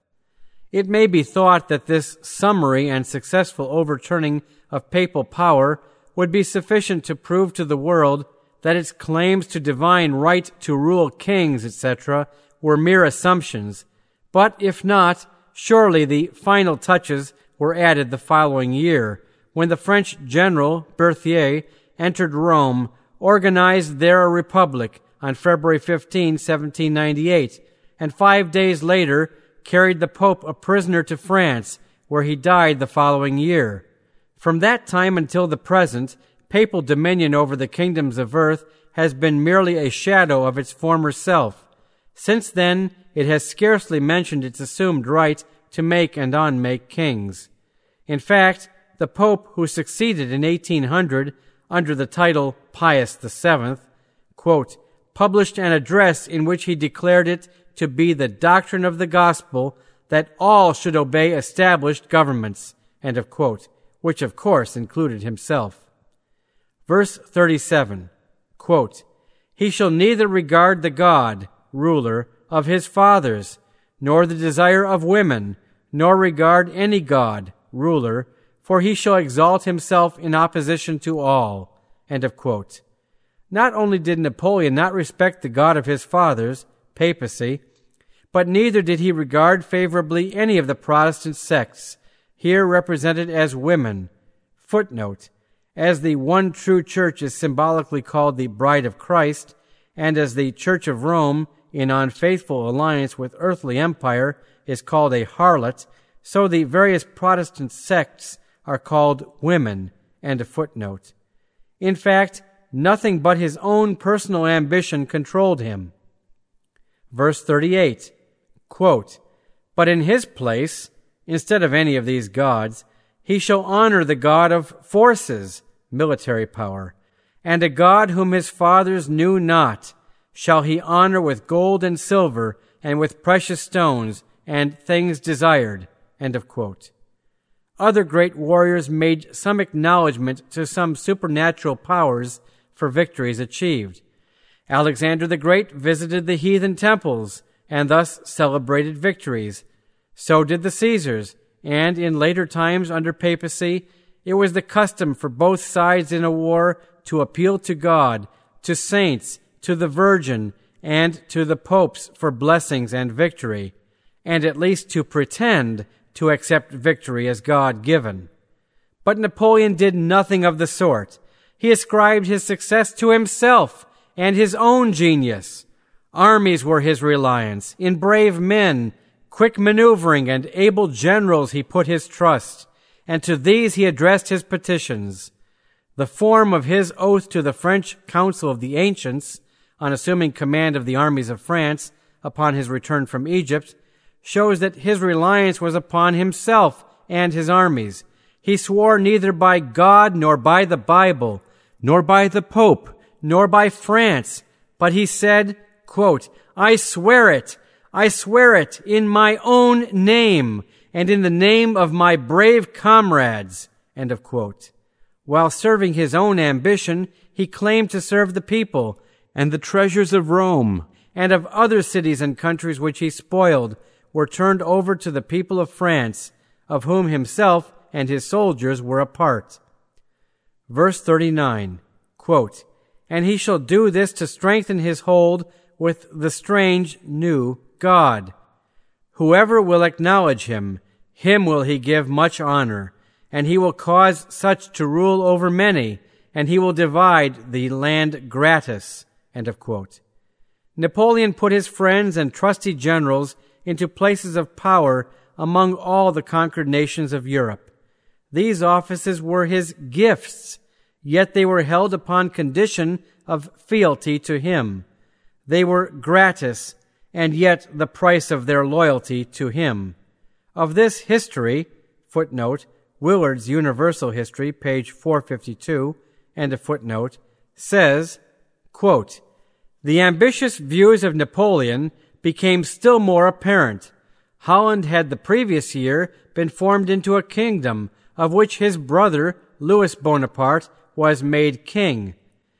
S1: It may be thought that this summary and successful overturning of papal power would be sufficient to prove to the world that its claims to divine right to rule kings, et cetera, were mere assumptions. But if not, surely the final touches were added the following year, when the French general, Berthier, entered Rome, organized there a republic on February fifteenth, seventeen ninety-eight, and five days later carried the Pope a prisoner to France, where he died the following year. From that time until the present, papal dominion over the kingdoms of earth has been merely a shadow of its former self. Since then, it has scarcely mentioned its assumed right to make and unmake kings. In fact, the Pope who succeeded in eighteen hundred under the title Pius the Seventh, quote, published an address in which he declared it to be the doctrine of the gospel that all should obey established governments, end of quote, which of course included himself. Verse thirty-seven, quote, he shall neither regard the God, ruler, of his fathers, nor the desire of women, nor regard any god, ruler, for he shall exalt himself in opposition to all. End of quote. Not only did Napoleon not respect the God of his fathers, papacy, but neither did he regard favorably any of the Protestant sects, here represented as women. Footnote, as the one true church is symbolically called the Bride of Christ, and as the Church of Rome, in unfaithful alliance with earthly empire, is called a harlot, so the various Protestant sects are called women. End of footnote. In fact, nothing but his own personal ambition controlled him. Verse thirty-eight, quote, but in his place, instead of any of these gods, he shall honor the God of forces, military power, and a God whom his fathers knew not shall he honor with gold and silver and with precious stones and things desired." End of quote. Other great warriors made some acknowledgment to some supernatural powers for victories achieved. Alexander the Great visited the heathen temples and thus celebrated victories. So did the Caesars, and in later times under papacy, it was the custom for both sides in a war to appeal to God, to saints, to the Virgin, and to the popes for blessings and victory, and at least to pretend to accept victory as God-given. But Napoleon did nothing of the sort. He ascribed his success to himself and his own genius. Armies were his reliance. In brave men, quick maneuvering, and able generals he put his trust, and to these he addressed his petitions. The form of his oath to the French Council of the Ancients, on assuming command of the armies of France upon his return from Egypt, shows that his reliance was upon himself and his armies. He swore neither by God nor by the Bible, nor by the Pope, nor by France, but he said, quote, "I swear it, I swear it in my own name and in the name of my brave comrades," end of quote. While serving his own ambition, he claimed to serve the people and the treasures of Rome and of other cities and countries which he spoiled were turned over to the people of France, of whom himself and his soldiers were a part. Verse thirty-nine, quote, "And he shall do this to strengthen his hold with the strange new God. Whoever will acknowledge him, him will he give much honor, and he will cause such to rule over many, and he will divide the land gratis." End of quote. Napoleon put his friends and trusty generals into places of power among all the conquered nations of Europe. These offices were his gifts, yet they were held upon condition of fealty to him. They were gratis, and yet the price of their loyalty to him. Of this history, footnote, Willard's Universal History, page four fifty-two, and a footnote, says, quote, "The ambitious views of Napoleon became still more apparent. Holland had the previous year been formed into a kingdom, of which his brother, Louis Bonaparte, was made king.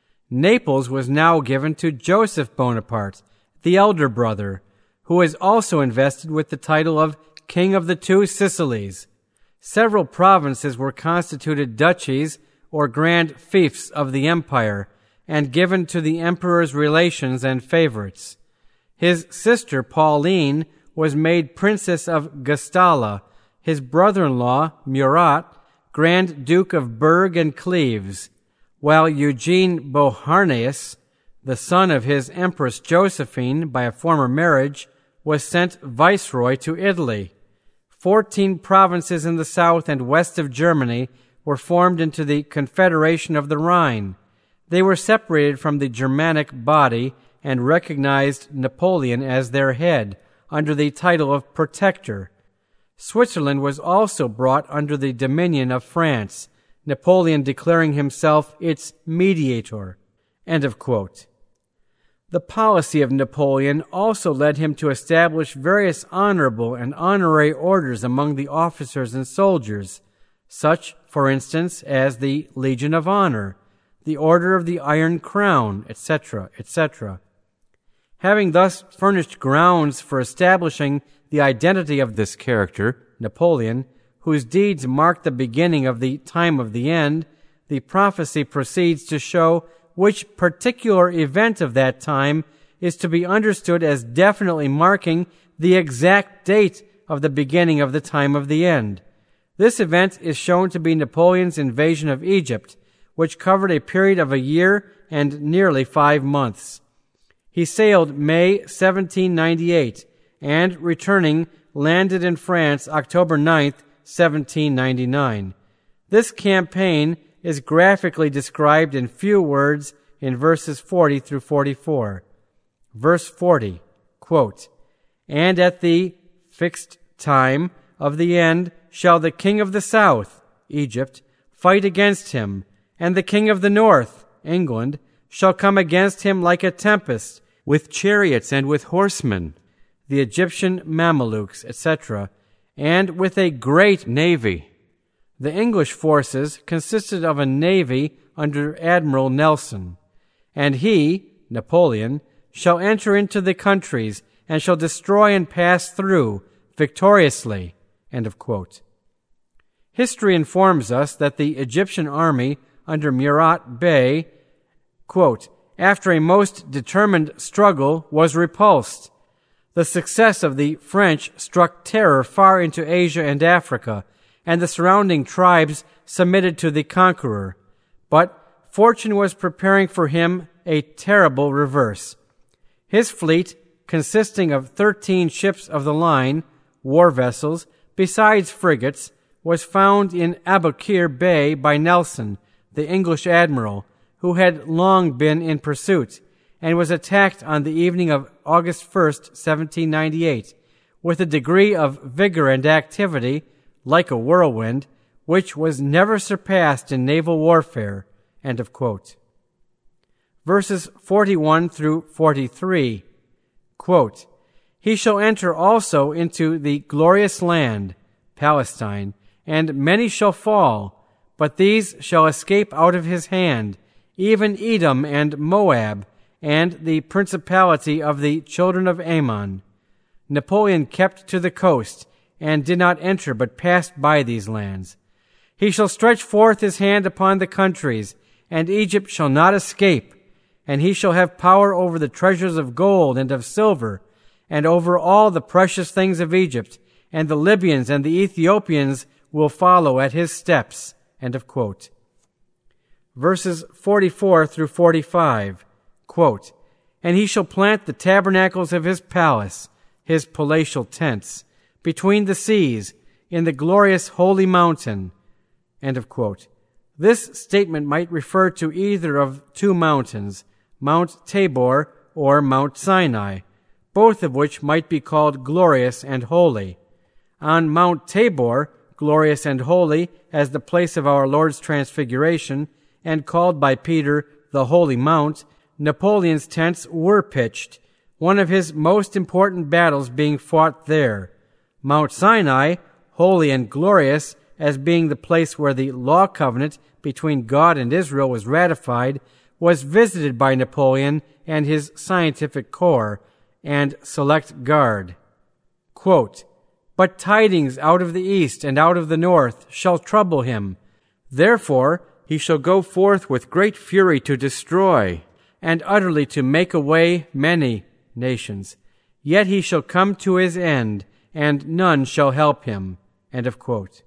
S1: Naples was now given to Joseph Bonaparte, the elder brother, who was also invested with the title of King of the Two Sicilies. Several provinces were constituted duchies or grand fiefs of the empire, and given to the emperor's relations and favorites. His sister Pauline was made Princess of Guastalla, his brother-in-law Murat, Grand Duke of Berg and Cleves, while Eugene Beauharnais, the son of his Empress Josephine by a former marriage, was sent viceroy to Italy. Fourteen provinces in the south and west of Germany were formed into the Confederation of the Rhine. They were separated from the Germanic body and recognized Napoleon as their head, under the title of Protector. Switzerland was also brought under the dominion of France, Napoleon declaring himself its mediator. End of quote. The policy of Napoleon also led him to establish various honorable and honorary orders among the officers and soldiers, such, for instance, as the Legion of Honor, the Order of the Iron Crown, et cetera, et cetera. Having thus furnished grounds for establishing the identity of this character, Napoleon, whose deeds mark the beginning of the time of the end, the prophecy proceeds to show which particular event of that time is to be understood as definitely marking the exact date of the beginning of the time of the end. This event is shown to be Napoleon's invasion of Egypt, which covered a period of a year and nearly five months. He sailed May seventeen ninety-eight, and, returning, landed in France October ninth, seventeen ninety-nine. This campaign is graphically described in few words in verses forty through forty-four. Verse forty, quote, "And at the fixed time, of the end shall the king of the south, Egypt, fight against him, and the king of the north, England, shall come against him like a tempest, with chariots and with horsemen, the Egyptian Mamelukes, et cetera, and with a great navy. The English forces consisted of a navy under Admiral Nelson, and he, Napoleon, shall enter into the countries and shall destroy and pass through victoriously. End of quote. History informs us that the Egyptian army under Murat Bey, quote, after a most determined struggle, was repulsed. The success of the French struck terror far into Asia and Africa, and the surrounding tribes submitted to the conqueror. But fortune was preparing for him a terrible reverse. His fleet, consisting of thirteen ships of the line, war vessels, besides frigates, was found in Aboukir Bay by Nelson, the English admiral, who had long been in pursuit, and was attacked on the evening of August first, seventeen ninety-eight, with a degree of vigor and activity, like a whirlwind, which was never surpassed in naval warfare. End of quote. Verses forty-one through forty-three, quote, he shall enter also into the glorious land, Palestine, and many shall fall, but these shall escape out of his hand, even Edom and Moab, and the principality of the children of Ammon. Napoleon kept to the coast, and did not enter, but passed by these lands. He shall stretch forth his hand upon the countries, and Egypt shall not escape, and he shall have power over the treasures of gold and of silver, and over all the precious things of Egypt, and the Libyans and the Ethiopians will follow at his steps. End of quote. Verses forty-four through forty-five, quote, and he shall plant the tabernacles of his palace, his palatial tents, between the seas, in the glorious holy mountain. End of quote. This statement might refer to either of two mountains, Mount Tabor or Mount Sinai, both of which might be called glorious and holy. On Mount Tabor, glorious and holy as the place of our Lord's transfiguration, and called by Peter the Holy Mount, Napoleon's tents were pitched, one of his most important battles being fought there. Mount Sinai, holy and glorious as being the place where the law covenant between God and Israel was ratified, was visited by Napoleon and his scientific corps and select guard. Quote, but tidings out of the east and out of the north shall trouble him. Therefore he shall go forth with great fury to destroy, and utterly to make away many nations. Yet he shall come to his end, and none shall help him. End of quote.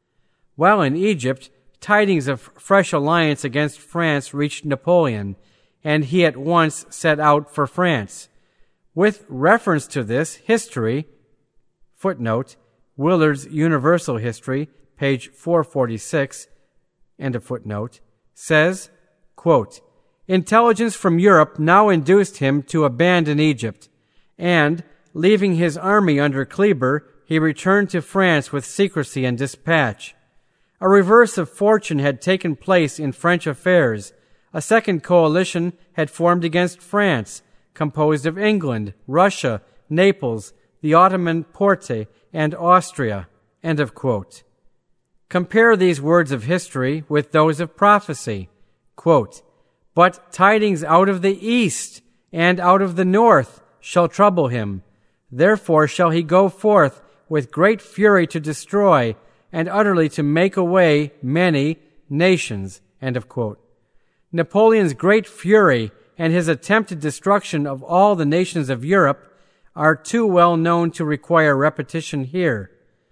S1: While in Egypt, tidings of fresh alliance against France reached Napoleon, and he at once set out for France. With reference to this, history, footnote, Willard's Universal History, page four forty-six, end of footnote, says, quote, intelligence from Europe now induced him to abandon Egypt, and, leaving his army under Kleber, he returned to France with secrecy and dispatch. A reverse of fortune had taken place in French affairs. A second coalition had formed against France, composed of England, Russia, Naples, the Ottoman Porte, and Austria. End of quote. Compare these words of history with those of prophecy. Quote, but tidings out of the east and out of the north shall trouble him. Therefore shall he go forth with great fury to destroy, and utterly to make away many nations. End of quote. Napoleon's great fury and his attempted destruction of all the nations of Europe are too well known to require repetition here.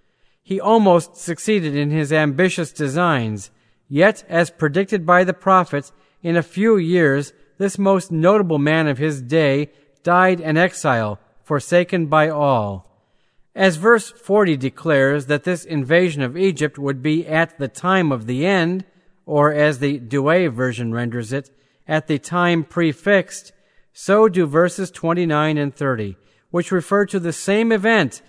S1: He almost succeeded in his ambitious designs, yet, as predicted by the prophet, in a few years this most notable man of his day died an exile, forsaken by all. As verse forty declares that this invasion of Egypt would be at the time of the end, or as the Douay version renders it, at the time prefixed, so do verses twenty-nine and thirty, which refer to the same event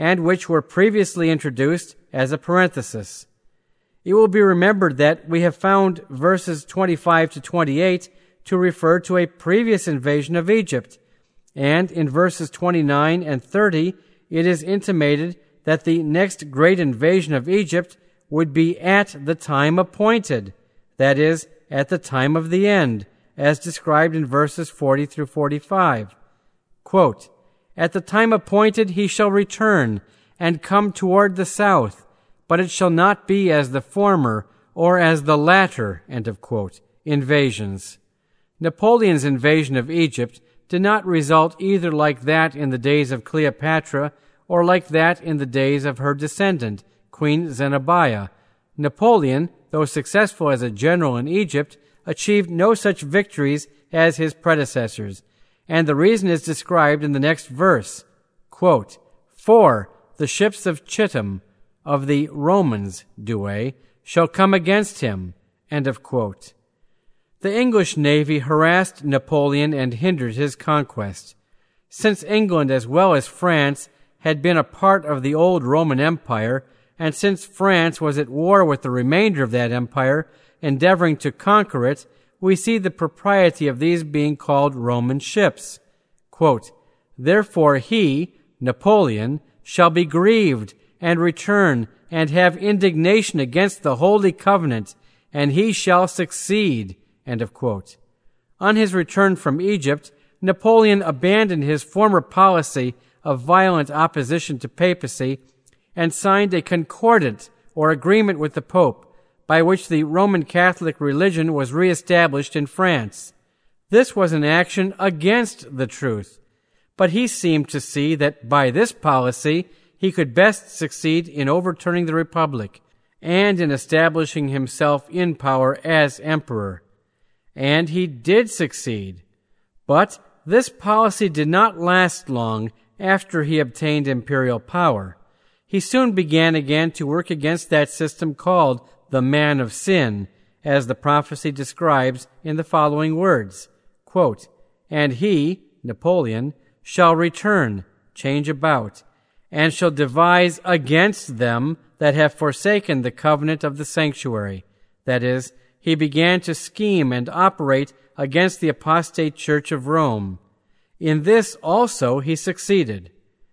S1: and which were previously introduced as a parenthesis. It will be remembered that we have found verses twenty-five to twenty-eight to refer to a previous invasion of Egypt, and in verses twenty-nine and thirty it is intimated that the next great invasion of Egypt would be at the time appointed, that is, at the time of the end, as described in verses forty through forty-five. Quote, "At the time appointed he shall return, and come toward the south, but it shall not be as the former, or as the latter," end of quote, invasions. Napoleon's invasion of Egypt did not result either like that in the days of Cleopatra or like that in the days of her descendant, Queen Zenobia. Napoleon, though successful as a general in Egypt, achieved no such victories as his predecessors, and the reason is described in the next verse. Quote, "For the ships of Chittim, of the Romans, Douay, shall come against him," end of quote. The English navy harassed Napoleon and hindered his conquest. Since England as well as France had been a part of the old Roman Empire, and since France was at war with the remainder of that empire, endeavoring to conquer it, we see the propriety of these being called Roman ships. Quote, "Therefore he, Napoleon, shall be grieved, and return, and have indignation against the Holy Covenant, and he shall succeed," end of quote. On his return from Egypt, Napoleon abandoned his former policy of violent opposition to papacy and signed a concordat or agreement with the Pope, by which the Roman Catholic religion was reestablished in France. This was an action against the truth, but he seemed to see that by this policy he could best succeed in overturning the Republic and in establishing himself in power as emperor. And he did succeed. But this policy did not last long after he obtained imperial power. He soon began again to work against that system called the man of sin, as the prophecy describes in the following words. Quote, "And he," Napoleon, "shall return," change about, "and shall devise against them that have forsaken the covenant of the sanctuary." That is, he began to scheme and operate against the apostate Church of Rome. In this also he succeeded.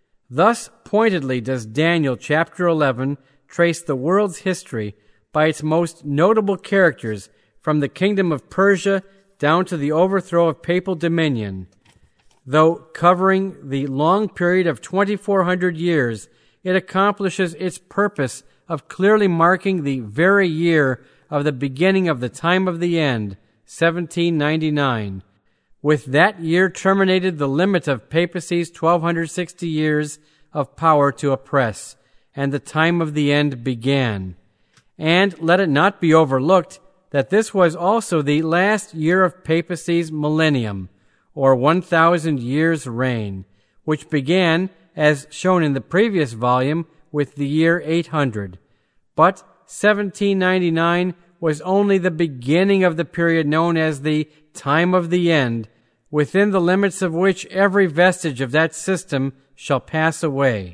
S1: Thus pointedly does Daniel chapter eleven trace the world's history by its most notable characters from the kingdom of Persia down to the overthrow of papal dominion. Though covering the long period of twenty-four hundred years, it accomplishes its purpose of clearly marking the very year of the beginning of the time of the end, seventeen ninety-nine. With that year terminated the limit of papacy's twelve sixty years of power to oppress, and the time of the end began. And let it not be overlooked that this was also the last year of papacy's millennium, or one thousand years' reign, which began, as shown in the previous volume, with the year eight hundred. But seventeen ninety-nine was only the beginning of the period known as the time of the end, within the limits of which every vestige of that system shall pass away.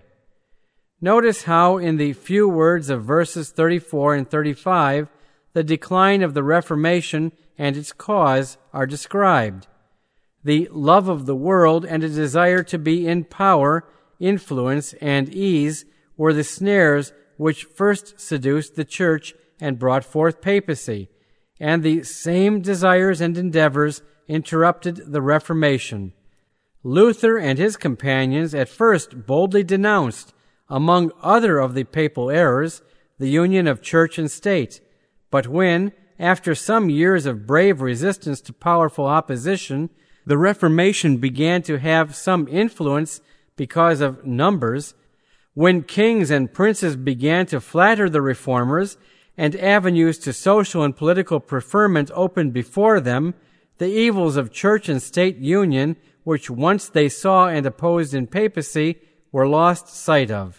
S1: Notice how in the few words of verses thirty-four and thirty-five, the decline of the Reformation and its cause are described. The love of the world and a desire to be in power, influence, and ease were the snares which first seduced the Church and brought forth papacy, and the same desires and endeavors interrupted the Reformation. Luther and his companions at first boldly denounced, among other of the papal errors, the union of church and state, but when, after some years of brave resistance to powerful opposition, the Reformation began to have some influence because of numbers, when kings and princes began to flatter the reformers and avenues to social and political preferment opened before them, the evils of church and state union, which once they saw and opposed in papacy, were lost sight of.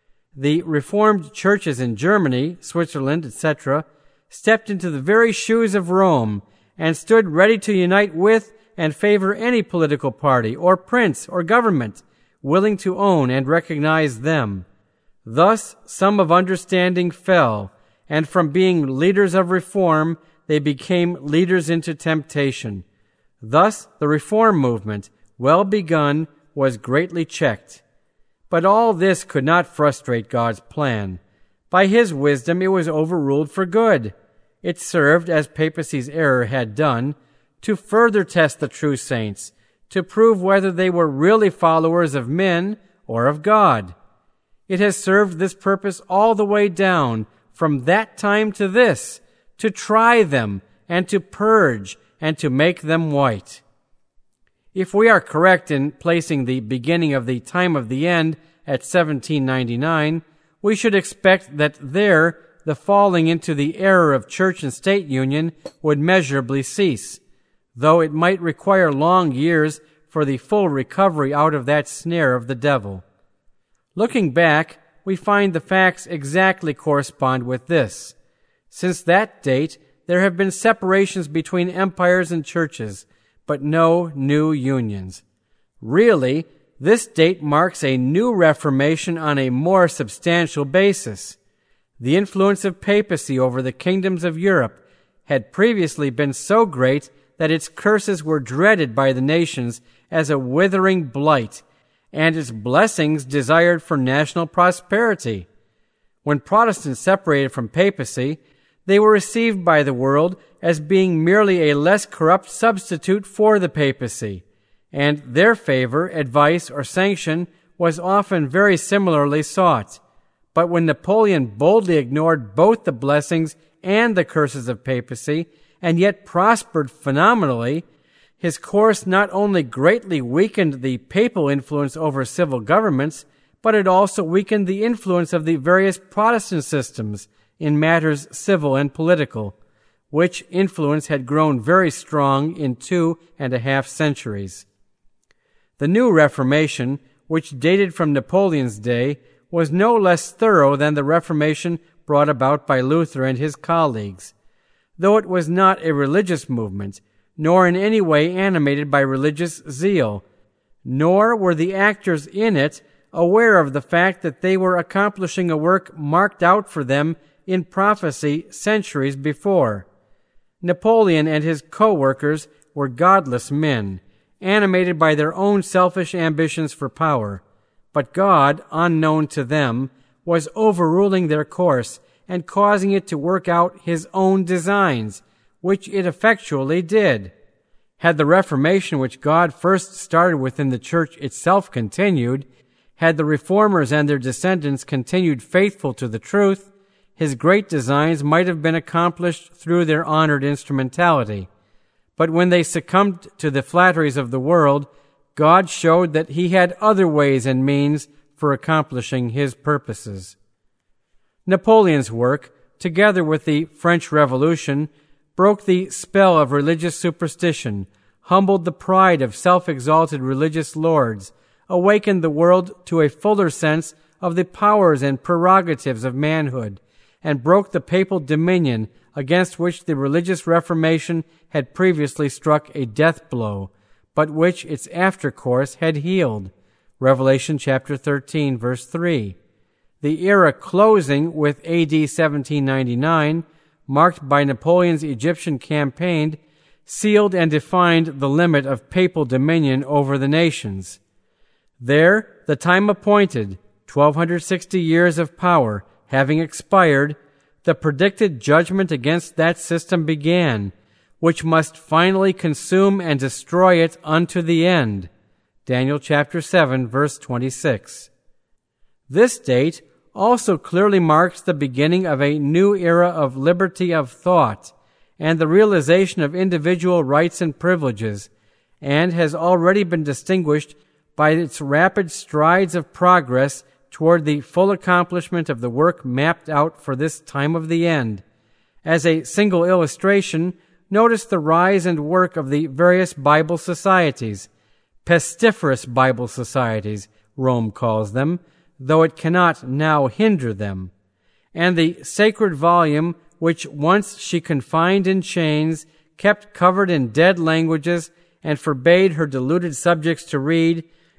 S1: The Reformed churches in Germany, Switzerland, et cetera, stepped into the very shoes of Rome and stood ready to unite with and favor any political party or prince or government willing to own and recognize them. Thus some of understanding fell, and from being leaders of reform, they became leaders into temptation. Thus the reform movement, well begun, was greatly checked. But all this could not frustrate God's plan. By his wisdom it was overruled for good. It served, as papacy's error had done, to further test the true saints, to prove whether they were really followers of men or of God. It has served this purpose all the way down, from that time to this, to try them and to purge and to make them white. If we are correct in placing the beginning of the time of the end at seventeen ninety-nine, we should expect that there the falling into the error of church and state union would measurably cease, though it might require long years for the full recovery out of that snare of the devil. Looking back, we find the facts exactly correspond with this. Since that date, there have been separations between empires and churches, but no new unions. Really, this date marks a new reformation on a more substantial basis. The influence of papacy over the kingdoms of Europe had previously been so great that its curses were dreaded by the nations as a withering blight, and its blessings desired for national prosperity. When Protestants separated from papacy, they were received by the world as being merely a less corrupt substitute for the papacy, and their favor, advice, or sanction was often very similarly sought. But when Napoleon boldly ignored both the blessings and the curses of papacy, and yet prospered phenomenally, his course not only greatly weakened the papal influence over civil governments, but it also weakened the influence of the various Protestant systems in matters civil and political, which influence had grown very strong in two and a half centuries. The new Reformation, which dated from Napoleon's day, was no less thorough than the Reformation brought about by Luther and his colleagues. Though it was not a religious movement, nor in any way animated by religious zeal, nor were the actors in it aware of the fact that they were accomplishing a work marked out for them in prophecy centuries before. Napoleon and his co-workers were godless men, animated by their own selfish ambitions for power, but God, unknown to them, was overruling their course and causing it to work out his own designs, which it effectually did. Had the Reformation which God first started within the Church itself continued, had the Reformers and their descendants continued faithful to the truth, his great designs might have been accomplished through their honored instrumentality. But when they succumbed to the flatteries of the world, God showed that he had other ways and means for accomplishing his purposes. Napoleon's work, together with the French Revolution, broke the spell of religious superstition, humbled the pride of self-exalted religious lords, awakened the world to a fuller sense of the powers and prerogatives of manhood, and broke the papal dominion against which the religious Reformation had previously struck a death blow, but which its aftercourse had healed. Revelation chapter thirteen, verse three. The era closing with A D seventeen ninety-nine, marked by Napoleon's Egyptian campaign, sealed and defined the limit of papal dominion over the nations. There, the time appointed, twelve sixty years of power, having expired, the predicted judgment against that system began, which must finally consume and destroy it unto the end. Daniel chapter seven, verse twenty-six. This date also clearly marks the beginning of a new era of liberty of thought and the realization of individual rights and privileges, and has already been distinguished by its rapid strides of progress toward the full accomplishment of the work mapped out for this time of the end. As a single illustration, notice the rise and work of the various Bible societies, pestiferous Bible societies, Rome calls them, though it cannot now hinder them, and the sacred volume which once she confined in chains, kept covered in dead languages, and forbade her deluded subjects to read,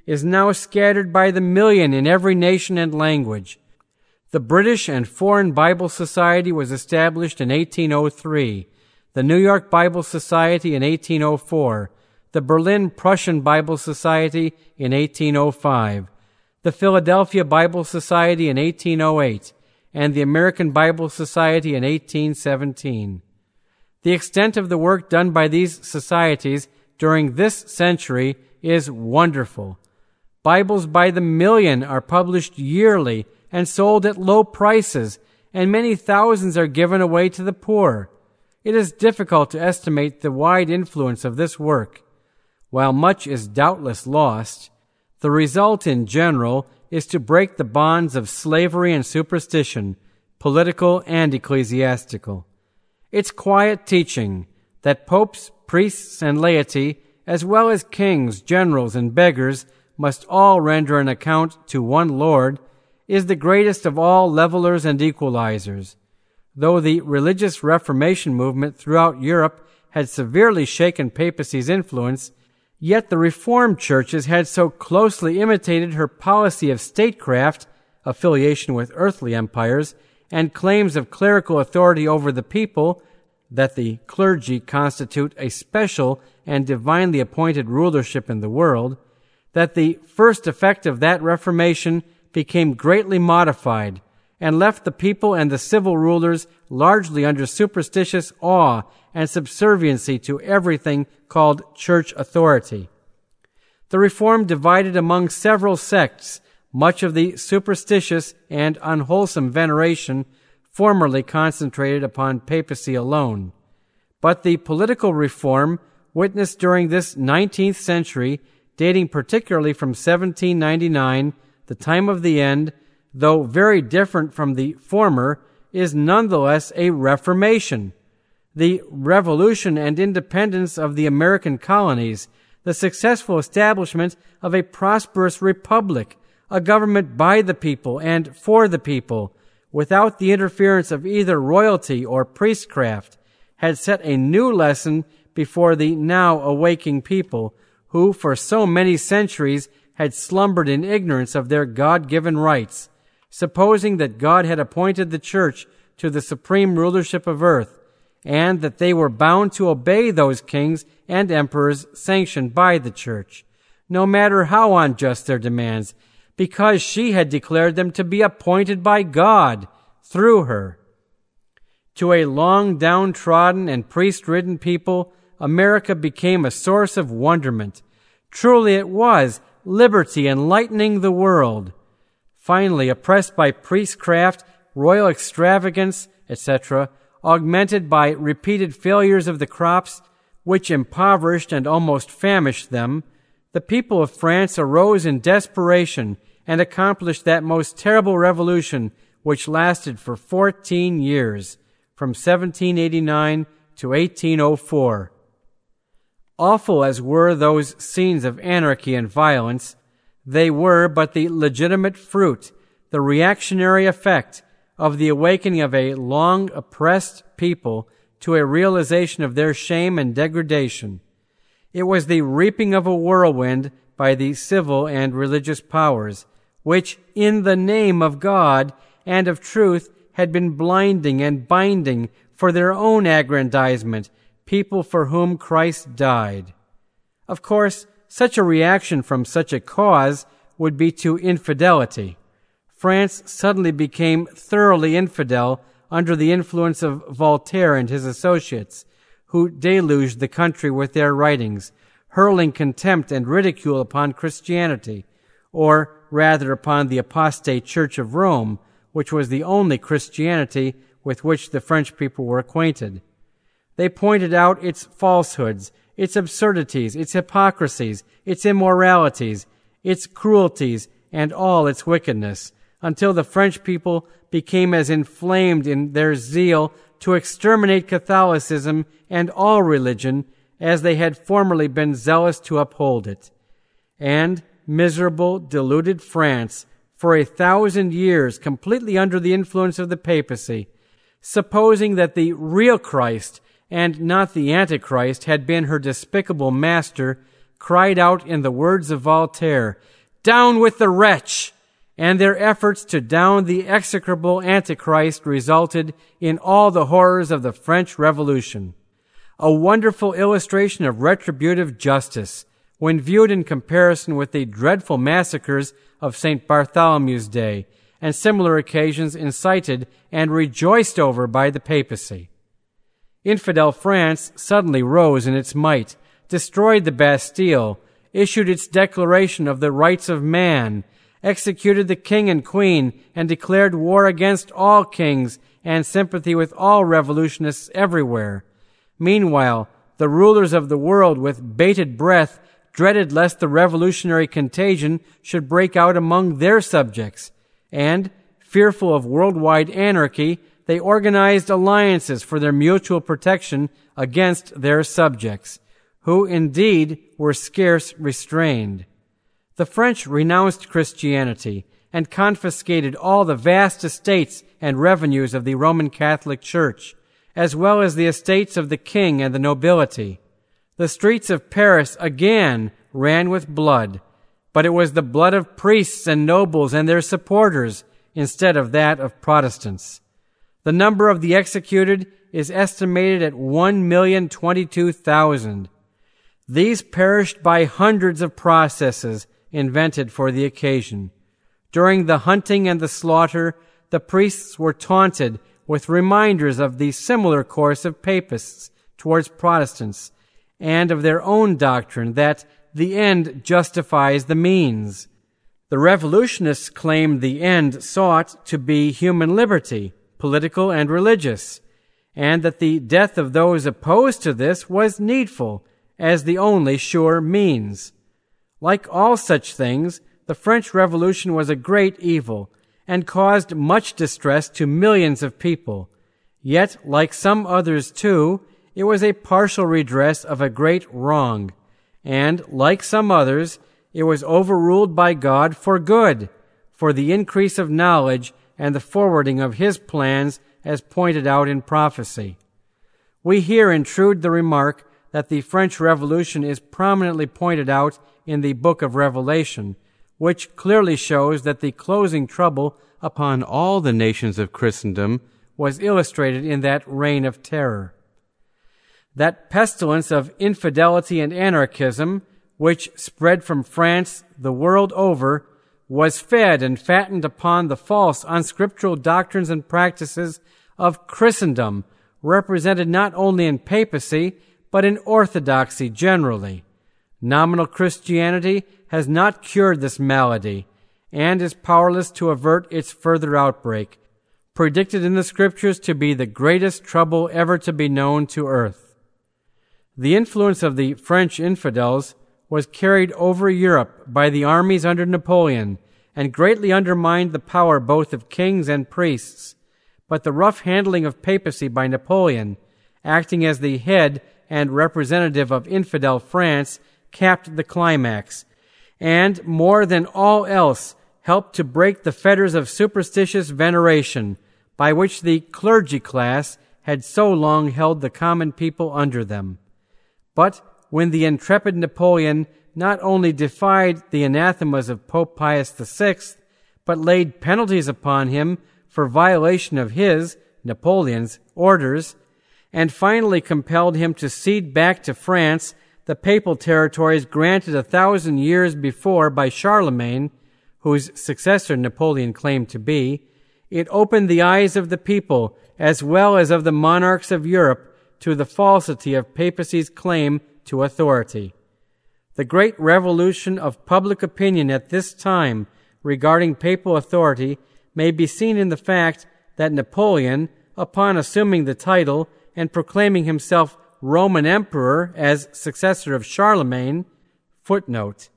S1: is now scattered by the million in every nation and language. The British and Foreign Bible Society was established in eighteen oh three, the New York Bible Society in eighteen oh four, the Berlin Prussian Bible Society in eighteen oh five, the Philadelphia Bible Society in eighteen oh eight, and the American Bible Society in eighteen seventeen. The extent of the work done by these societies during this century is wonderful. Bibles by the million are published yearly and sold at low prices, and many thousands are given away to the poor. It is difficult to estimate the wide influence of this work. While much is doubtless lost, the result in general is to break the bonds of slavery and superstition, political and ecclesiastical. Its quiet teaching that popes, priests, and laity, as well as kings, generals, and beggars, must all render an account to one Lord, is the greatest of all levelers and equalizers. Though the religious Reformation movement throughout Europe had severely shaken papacy's influence, yet the Reformed churches had so closely imitated her policy of statecraft, affiliation with earthly empires, and claims of clerical authority over the people, that the clergy constitute a special and divinely appointed rulership in the world, that the first effect of that Reformation became greatly modified and left the people and the civil rulers largely under superstitious awe and subserviency to everything called church authority. The Reform divided among several sects much of the superstitious and unwholesome veneration formerly concentrated upon papacy alone. But the political reform witnessed during this nineteenth century, dating particularly from seventeen ninety-nine, the time of the end, though very different from the former, is nonetheless a reformation. The revolution and independence of the American colonies, the successful establishment of a prosperous republic, a government by the people and for the people, without the interference of either royalty or priestcraft, had set a new lesson before the now awaking people, who for so many centuries had slumbered in ignorance of their God-given rights, supposing that God had appointed the church to the supreme rulership of earth, and that they were bound to obey those kings and emperors sanctioned by the church, no matter how unjust their demands, because she had declared them to be appointed by God through her. To a long downtrodden and priest-ridden people, America became a source of wonderment. Truly it was liberty enlightening the world. Finally, oppressed by priestcraft, royal extravagance, et cetera, augmented by repeated failures of the crops, which impoverished and almost famished them, the people of France arose in desperation and accomplished that most terrible revolution which lasted for fourteen years, from seventeen eighty-nine to eighteen oh four. Awful as were those scenes of anarchy and violence, they were but the legitimate fruit, the reactionary effect of the awakening of a long oppressed people to a realization of their shame and degradation. It was the reaping of a whirlwind by the civil and religious powers, which, in the name of God and of truth, had been blinding and binding for their own aggrandizement people for whom Christ died. Of course, such a reaction from such a cause would be to infidelity. France suddenly became thoroughly infidel under the influence of Voltaire and his associates, who deluged the country with their writings, hurling contempt and ridicule upon Christianity, or rather upon the apostate Church of Rome, which was the only Christianity with which the French people were acquainted. They pointed out its falsehoods, its absurdities, its hypocrisies, its immoralities, its cruelties, and all its wickedness, until the French people became as inflamed in their zeal to exterminate Catholicism and all religion as they had formerly been zealous to uphold it. And miserable, deluded France, for a thousand years completely under the influence of the papacy, supposing that the real Christ and not the Antichrist had been her despicable master, cried out in the words of Voltaire, down with the wretch! And their efforts to down the execrable Antichrist resulted in all the horrors of the French Revolution. A wonderful illustration of retributive justice, when viewed in comparison with the dreadful massacres of Saint Bartholomew's Day and similar occasions incited and rejoiced over by the papacy. Infidel France suddenly rose in its might, destroyed the Bastille, issued its Declaration of the Rights of Man, executed the king and queen, and declared war against all kings and sympathy with all revolutionists everywhere. Meanwhile, the rulers of the world, with bated breath, dreaded lest the revolutionary contagion should break out among their subjects, and, fearful of worldwide anarchy, they organized alliances for their mutual protection against their subjects, who indeed were scarce restrained. The French renounced Christianity and confiscated all the vast estates and revenues of the Roman Catholic Church, as well as the estates of the king and the nobility. The streets of Paris again ran with blood, but it was the blood of priests and nobles and their supporters instead of that of Protestants. The number of the executed is estimated at one million twenty-two thousand. These perished by hundreds of processes invented for the occasion. During the hunting and the slaughter, the priests were taunted with reminders of the similar course of papists towards Protestants, and of their own doctrine that the end justifies the means. The revolutionists claimed the end sought to be human liberty, political and religious, and that the death of those opposed to this was needful as the only sure means. Like all such things, the French Revolution was a great evil and caused much distress to millions of people. Yet, like some others too, it was a partial redress of a great wrong, and, like some others, it was overruled by God for good, for the increase of knowledge and the forwarding of His plans as pointed out in prophecy. We here intrude the remark that the French Revolution is prominently pointed out in the book of Revelation, which clearly shows that the closing trouble upon all the nations of Christendom was illustrated in that reign of terror. That pestilence of infidelity and anarchism, which spread from France the world over, was fed and fattened upon the false, unscriptural doctrines and practices of Christendom, represented not only in papacy, but in orthodoxy generally. Nominal Christianity has not cured this malady, and is powerless to avert its further outbreak, predicted in the Scriptures to be the greatest trouble ever to be known to earth. The influence of the French infidels was carried over Europe by the armies under Napoleon, and greatly undermined the power both of kings and priests. But the rough handling of papacy by Napoleon, acting as the head and representative of infidel France, capped the climax, and, more than all else, helped to break the fetters of superstitious veneration, by which the clergy class had so long held the common people under them. But when the intrepid Napoleon not only defied the anathemas of Pope Pius the Sixth, but laid penalties upon him for violation of his, Napoleon's, orders, and finally compelled him to cede back to France the papal territories granted a thousand years before by Charlemagne, whose successor Napoleon claimed to be, it opened the eyes of the people, as well as of the monarchs of Europe, to the falsity of papacy's claim to authority. The great revolution of public opinion at this time regarding papal authority may be seen in the fact that Napoleon, upon assuming the title and proclaiming himself Roman Emperor as successor of Charlemagne, footnote,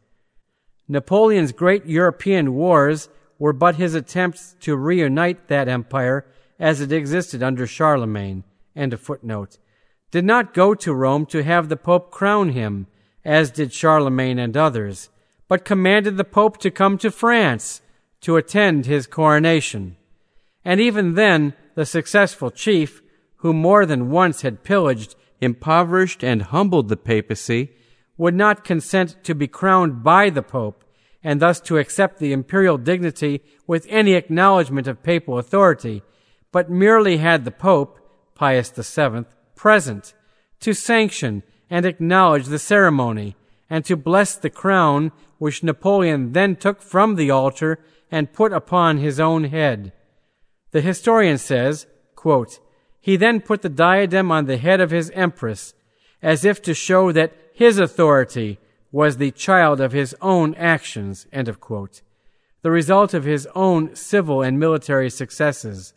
S1: Napoleon's great European wars were but his attempts to reunite that empire as it existed under Charlemagne, end of footnote, did not go to Rome to have the Pope crown him, as did Charlemagne and others, but commanded the Pope to come to France to attend his coronation. And even then, the successful chief, who more than once had pillaged, impoverished, and humbled the papacy, would not consent to be crowned by the Pope, and thus to accept the imperial dignity with any acknowledgment of papal authority, but merely had the Pope, Pius the Seventh, present, to sanction and acknowledge the ceremony, and to bless the crown which Napoleon then took from the altar and put upon his own head. The historian says, quote, "He then put the diadem on the head of his empress, as if to show that his authority was the child of his own actions," end of quote, the result of his own civil and military successes.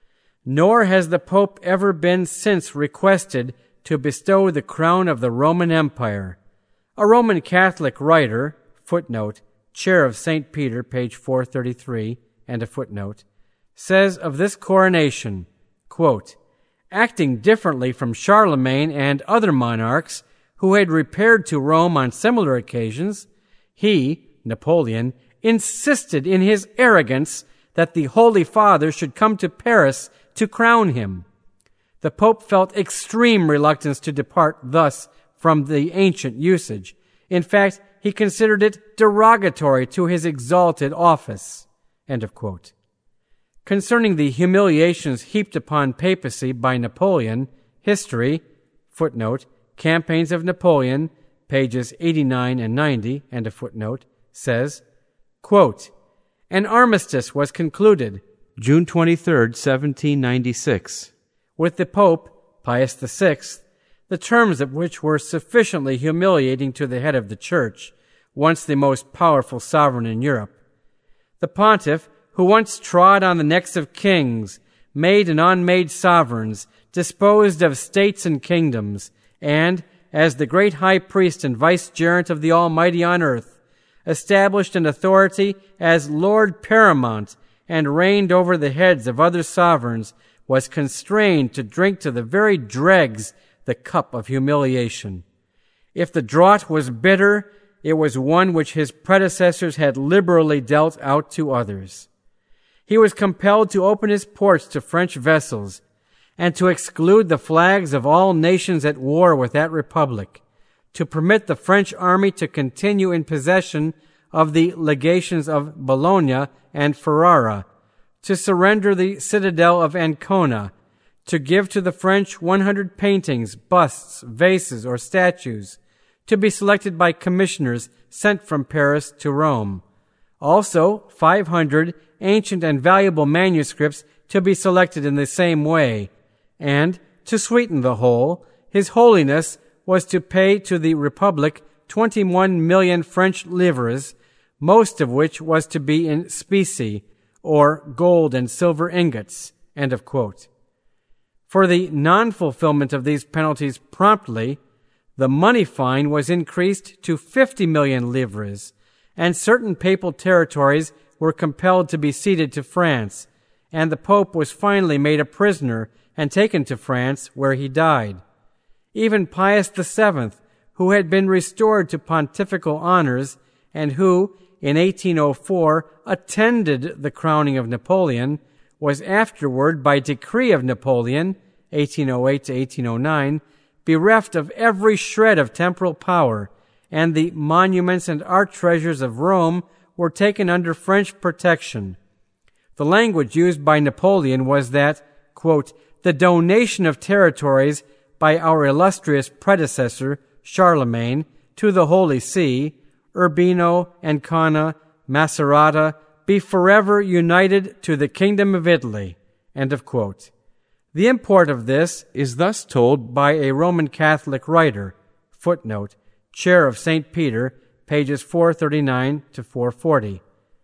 S1: Nor has the Pope ever been since requested to bestow the crown of the Roman Empire. A Roman Catholic writer, footnote, Chair of Saint Peter, page four thirty-three, and a footnote, says of this coronation, quote, "Acting differently from Charlemagne and other monarchs who had repaired to Rome on similar occasions, he, Napoleon, insisted in his arrogance that the Holy Father should come to Paris to crown him. The Pope felt extreme reluctance to depart thus from the ancient usage. In fact, he considered it derogatory to his exalted office." End of quote. Concerning the humiliations heaped upon papacy by Napoleon, history, footnote, Campaigns of Napoleon, pages eighty-nine and ninety, and a footnote, says, quote, "An armistice was concluded June twenty-third, seventeen ninety-six, with the Pope, Pius the Sixth, the terms of which were sufficiently humiliating to the head of the Church, once the most powerful sovereign in Europe. The pontiff, who once trod on the necks of kings, made and unmade sovereigns, disposed of states and kingdoms, and, as the great high priest and vicegerent of the Almighty on earth, established an authority as Lord Paramount, and reigned over the heads of other sovereigns, was constrained to drink to the very dregs the cup of humiliation. If the draught was bitter, it was one which his predecessors had liberally dealt out to others. He was compelled to open his ports to French vessels, and to exclude the flags of all nations at war with that republic, to permit the French army to continue in possession of the legations of Bologna and Ferrara, to surrender the citadel of Ancona, to give to the French one hundred paintings, busts, vases, or statues, to be selected by commissioners sent from Paris to Rome. Also, five hundred ancient and valuable manuscripts to be selected in the same way, and, to sweeten the whole, His Holiness was to pay to the Republic twenty-one million French livres, most of which was to be in specie, or gold and silver ingots. End of quote. For the non-fulfillment of these penalties promptly, the money fine was increased to fifty million livres, and certain papal territories were compelled to be ceded to France, and the Pope was finally made a prisoner and taken to France, where he died. Even Pius the Seventh, who had been restored to pontifical honors, and who, in eighteen oh four, attended the crowning of Napoleon, was afterward, by decree of Napoleon, eighteen oh eight to eighteen oh nine, bereft of every shred of temporal power, and the monuments and art treasures of Rome were taken under French protection. The language used by Napoleon was that, quote, "the donation of territories by our illustrious predecessor, Charlemagne, to the Holy See, Urbino, Ancona, Macerata, be forever united to the kingdom of Italy." End of quote. The import of this is thus told by a Roman Catholic writer, footnote, Chair of Saint Peter, pages four thirty-nine to four forty.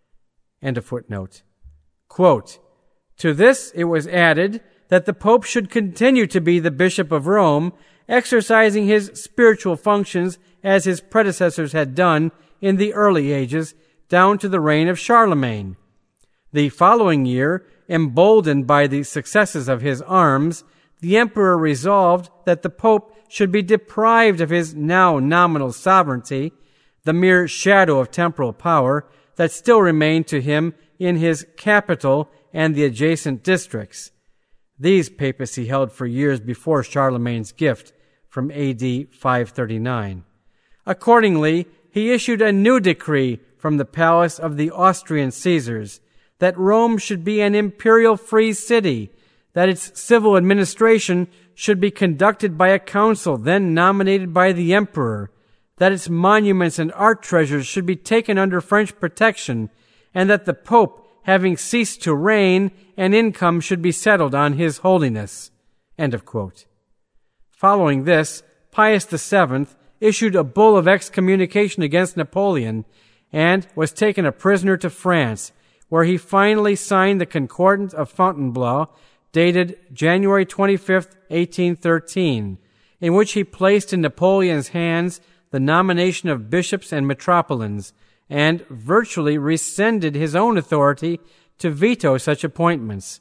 S1: End of footnote. Quote, "To this it was added that the Pope should continue to be the Bishop of Rome, exercising his spiritual functions as his predecessors had done in the early ages, down to the reign of Charlemagne. The following year, emboldened by the successes of his arms, the emperor resolved that the Pope should be deprived of his now nominal sovereignty, the mere shadow of temporal power that still remained to him in his capital and the adjacent districts. These papacy held for years before Charlemagne's gift from A D five thirty-nine. Accordingly, he issued a new decree from the palace of the Austrian Caesars, that Rome should be an imperial free city, that its civil administration should be conducted by a council then nominated by the emperor, that its monuments and art treasures should be taken under French protection, and that the Pope, having ceased to reign, an income should be settled on His Holiness." End of quote. Following this, Pius the Seventh issued a bull of excommunication against Napoleon and was taken a prisoner to France, where he finally signed the Concordat of Fontainebleau, dated January twenty-fifth, eighteen thirteen, in which he placed in Napoleon's hands the nomination of bishops and metropolitans, and virtually rescinded his own authority to veto such appointments.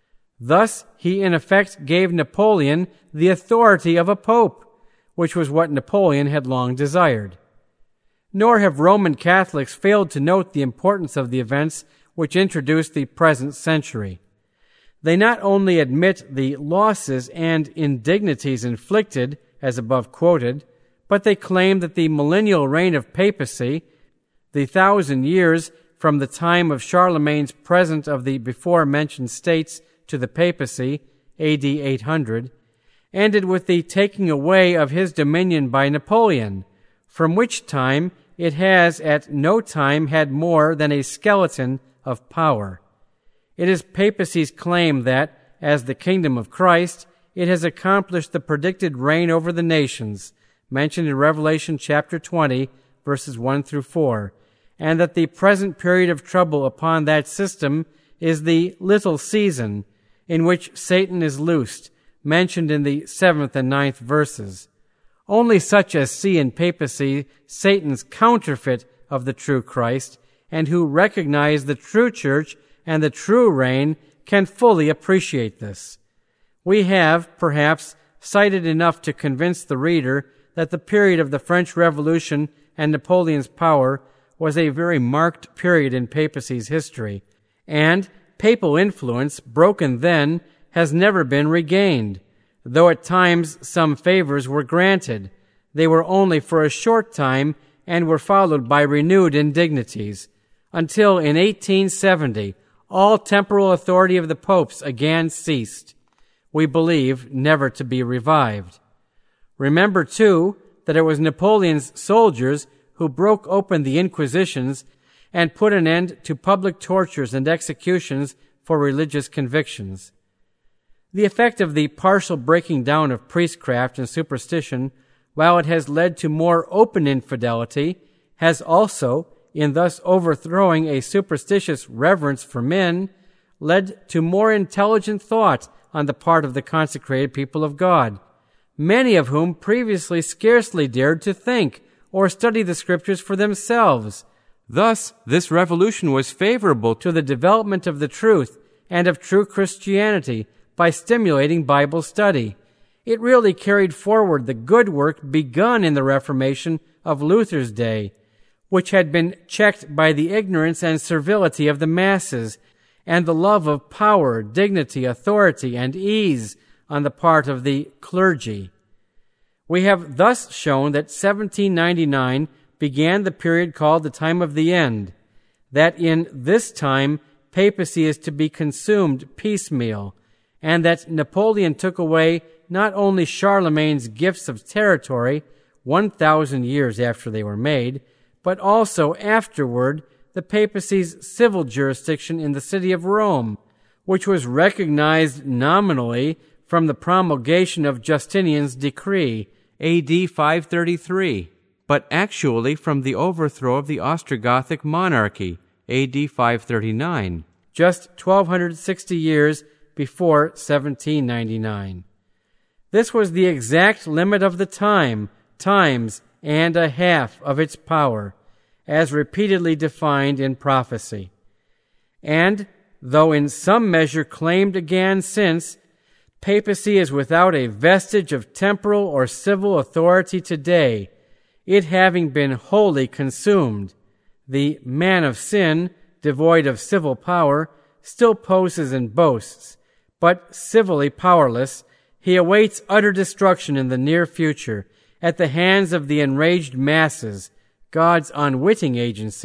S1: Thus, he in effect gave Napoleon the authority of a pope, which was what Napoleon had long desired. Nor have Roman Catholics failed to note the importance of the events which introduced the present century. They not only admit the losses and indignities inflicted, as above quoted, but they claim that the millennial reign of papacy, the thousand years from the time of Charlemagne's present of the before-mentioned states to the papacy, A D eight hundred, ended with the taking away of his dominion by Napoleon, from which time it has at no time had more than a skeleton of power. It is papacy's claim that, as the kingdom of Christ, it has accomplished the predicted reign over the nations, mentioned in Revelation chapter twenty, verses one through four, and that the present period of trouble upon that system is the little season, in which Satan is loosed, mentioned in the seventh and ninth verses. Only such as see in papacy Satan's counterfeit of the true Christ, and who recognize the true church and the true reign, can fully appreciate this. We have, perhaps, cited enough to convince the reader that the period of the French Revolution and Napoleon's power was a very marked period in papacy's history, and papal influence, broken then, has never been regained. Though at times some favors were granted, they were only for a short time and were followed by renewed indignities, until in eighteen seventy all temporal authority of the popes again ceased, we believe never to be revived. Remember, too, that it was Napoleon's soldiers who broke open the Inquisitions and put an end to public tortures and executions for religious convictions. The effect of the partial breaking down of priestcraft and superstition, while it has led to more open infidelity, has also, in thus overthrowing a superstitious reverence for men, led to more intelligent thought on the part of the consecrated people of God, many of whom previously scarcely dared to think or study the Scriptures for themselves. Thus, this revolution was favorable to the development of the truth and of true Christianity by stimulating Bible study. It really carried forward the good work begun in the Reformation of Luther's day, which had been checked by the ignorance and servility of the masses, and the love of power, dignity, authority, and ease on the part of the clergy. We have thus shown that seventeen ninety-nine began the period called the time of the end, that in this time papacy is to be consumed piecemeal, and that Napoleon took away not only Charlemagne's gifts of territory, one thousand years after they were made, but also afterward the papacy's civil jurisdiction in the city of Rome, which was recognized nominally from the promulgation of Justinian's decree, A D five thirty-three, but actually from the overthrow of the Ostrogothic monarchy, A D five thirty-nine, just twelve sixty years before seventeen ninety-nine. This was the exact limit of the time, times, and a half of its power, as repeatedly defined in prophecy. And, though in some measure claimed again since, papacy is without a vestige of temporal or civil authority today, it having been wholly consumed. The man of sin, devoid of civil power, still poses and boasts, but civilly powerless, he awaits utter destruction in the near future at the hands of the enraged masses, God's unwitting agency,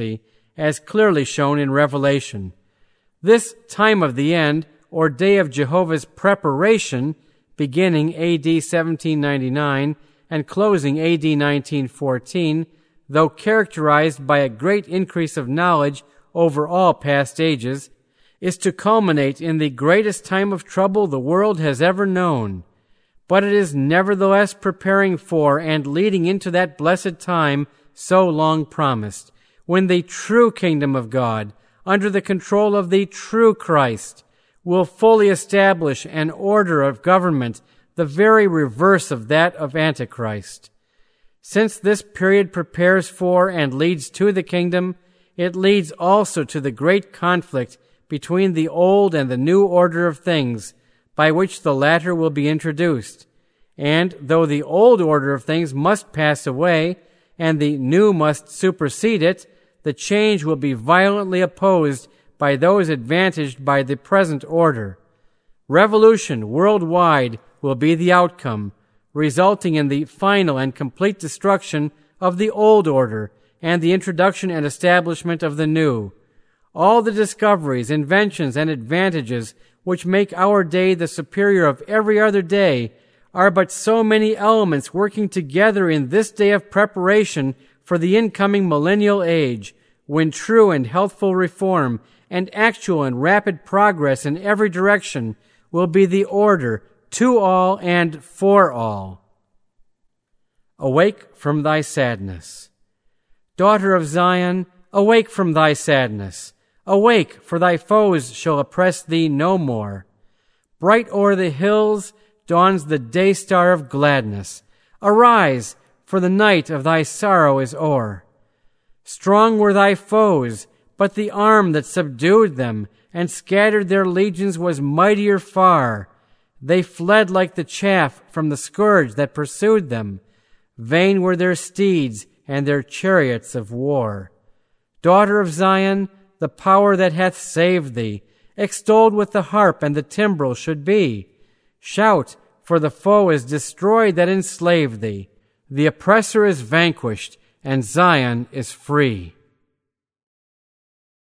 S1: as clearly shown in Revelation. This time of the end, or day of Jehovah's preparation, beginning A D seventeen ninety-nine and closing A D nineteen fourteen, though characterized by a great increase of knowledge over all past ages, is to culminate in the greatest time of trouble the world has ever known. But it is nevertheless preparing for and leading into that blessed time so long promised, when the true kingdom of God, under the control of the true Christ, will fully establish an order of government the very reverse of that of Antichrist. Since this period prepares for and leads to the kingdom, it leads also to the great conflict between the old and the new order of things, by which the latter will be introduced. And though the old order of things must pass away, and the new must supersede it, the change will be violently opposed by those advantaged by the present order. Revolution worldwide will be the outcome, resulting in the final and complete destruction of the old order and the introduction and establishment of the new. All the discoveries, inventions, and advantages which make our day the superior of every other day are but so many elements working together in this day of preparation for the incoming millennial age, when true and healthful reform and actual and rapid progress in every direction will be the order to all and for all. Awake from thy sadness. Daughter of Zion, awake from thy sadness. Awake, for thy foes shall oppress thee no more. Bright o'er the hills dawns the day star of gladness. Arise, for the night of thy sorrow is o'er. Strong were thy foes, but the arm that subdued them and scattered their legions was mightier far. They fled like the chaff from the scourge that pursued them. Vain were their steeds and their chariots of war. Daughter of Zion, the power that hath saved thee, extolled with the harp and the timbrel should be. Shout, for the foe is destroyed that enslaved thee. The oppressor is vanquished, and Zion is free.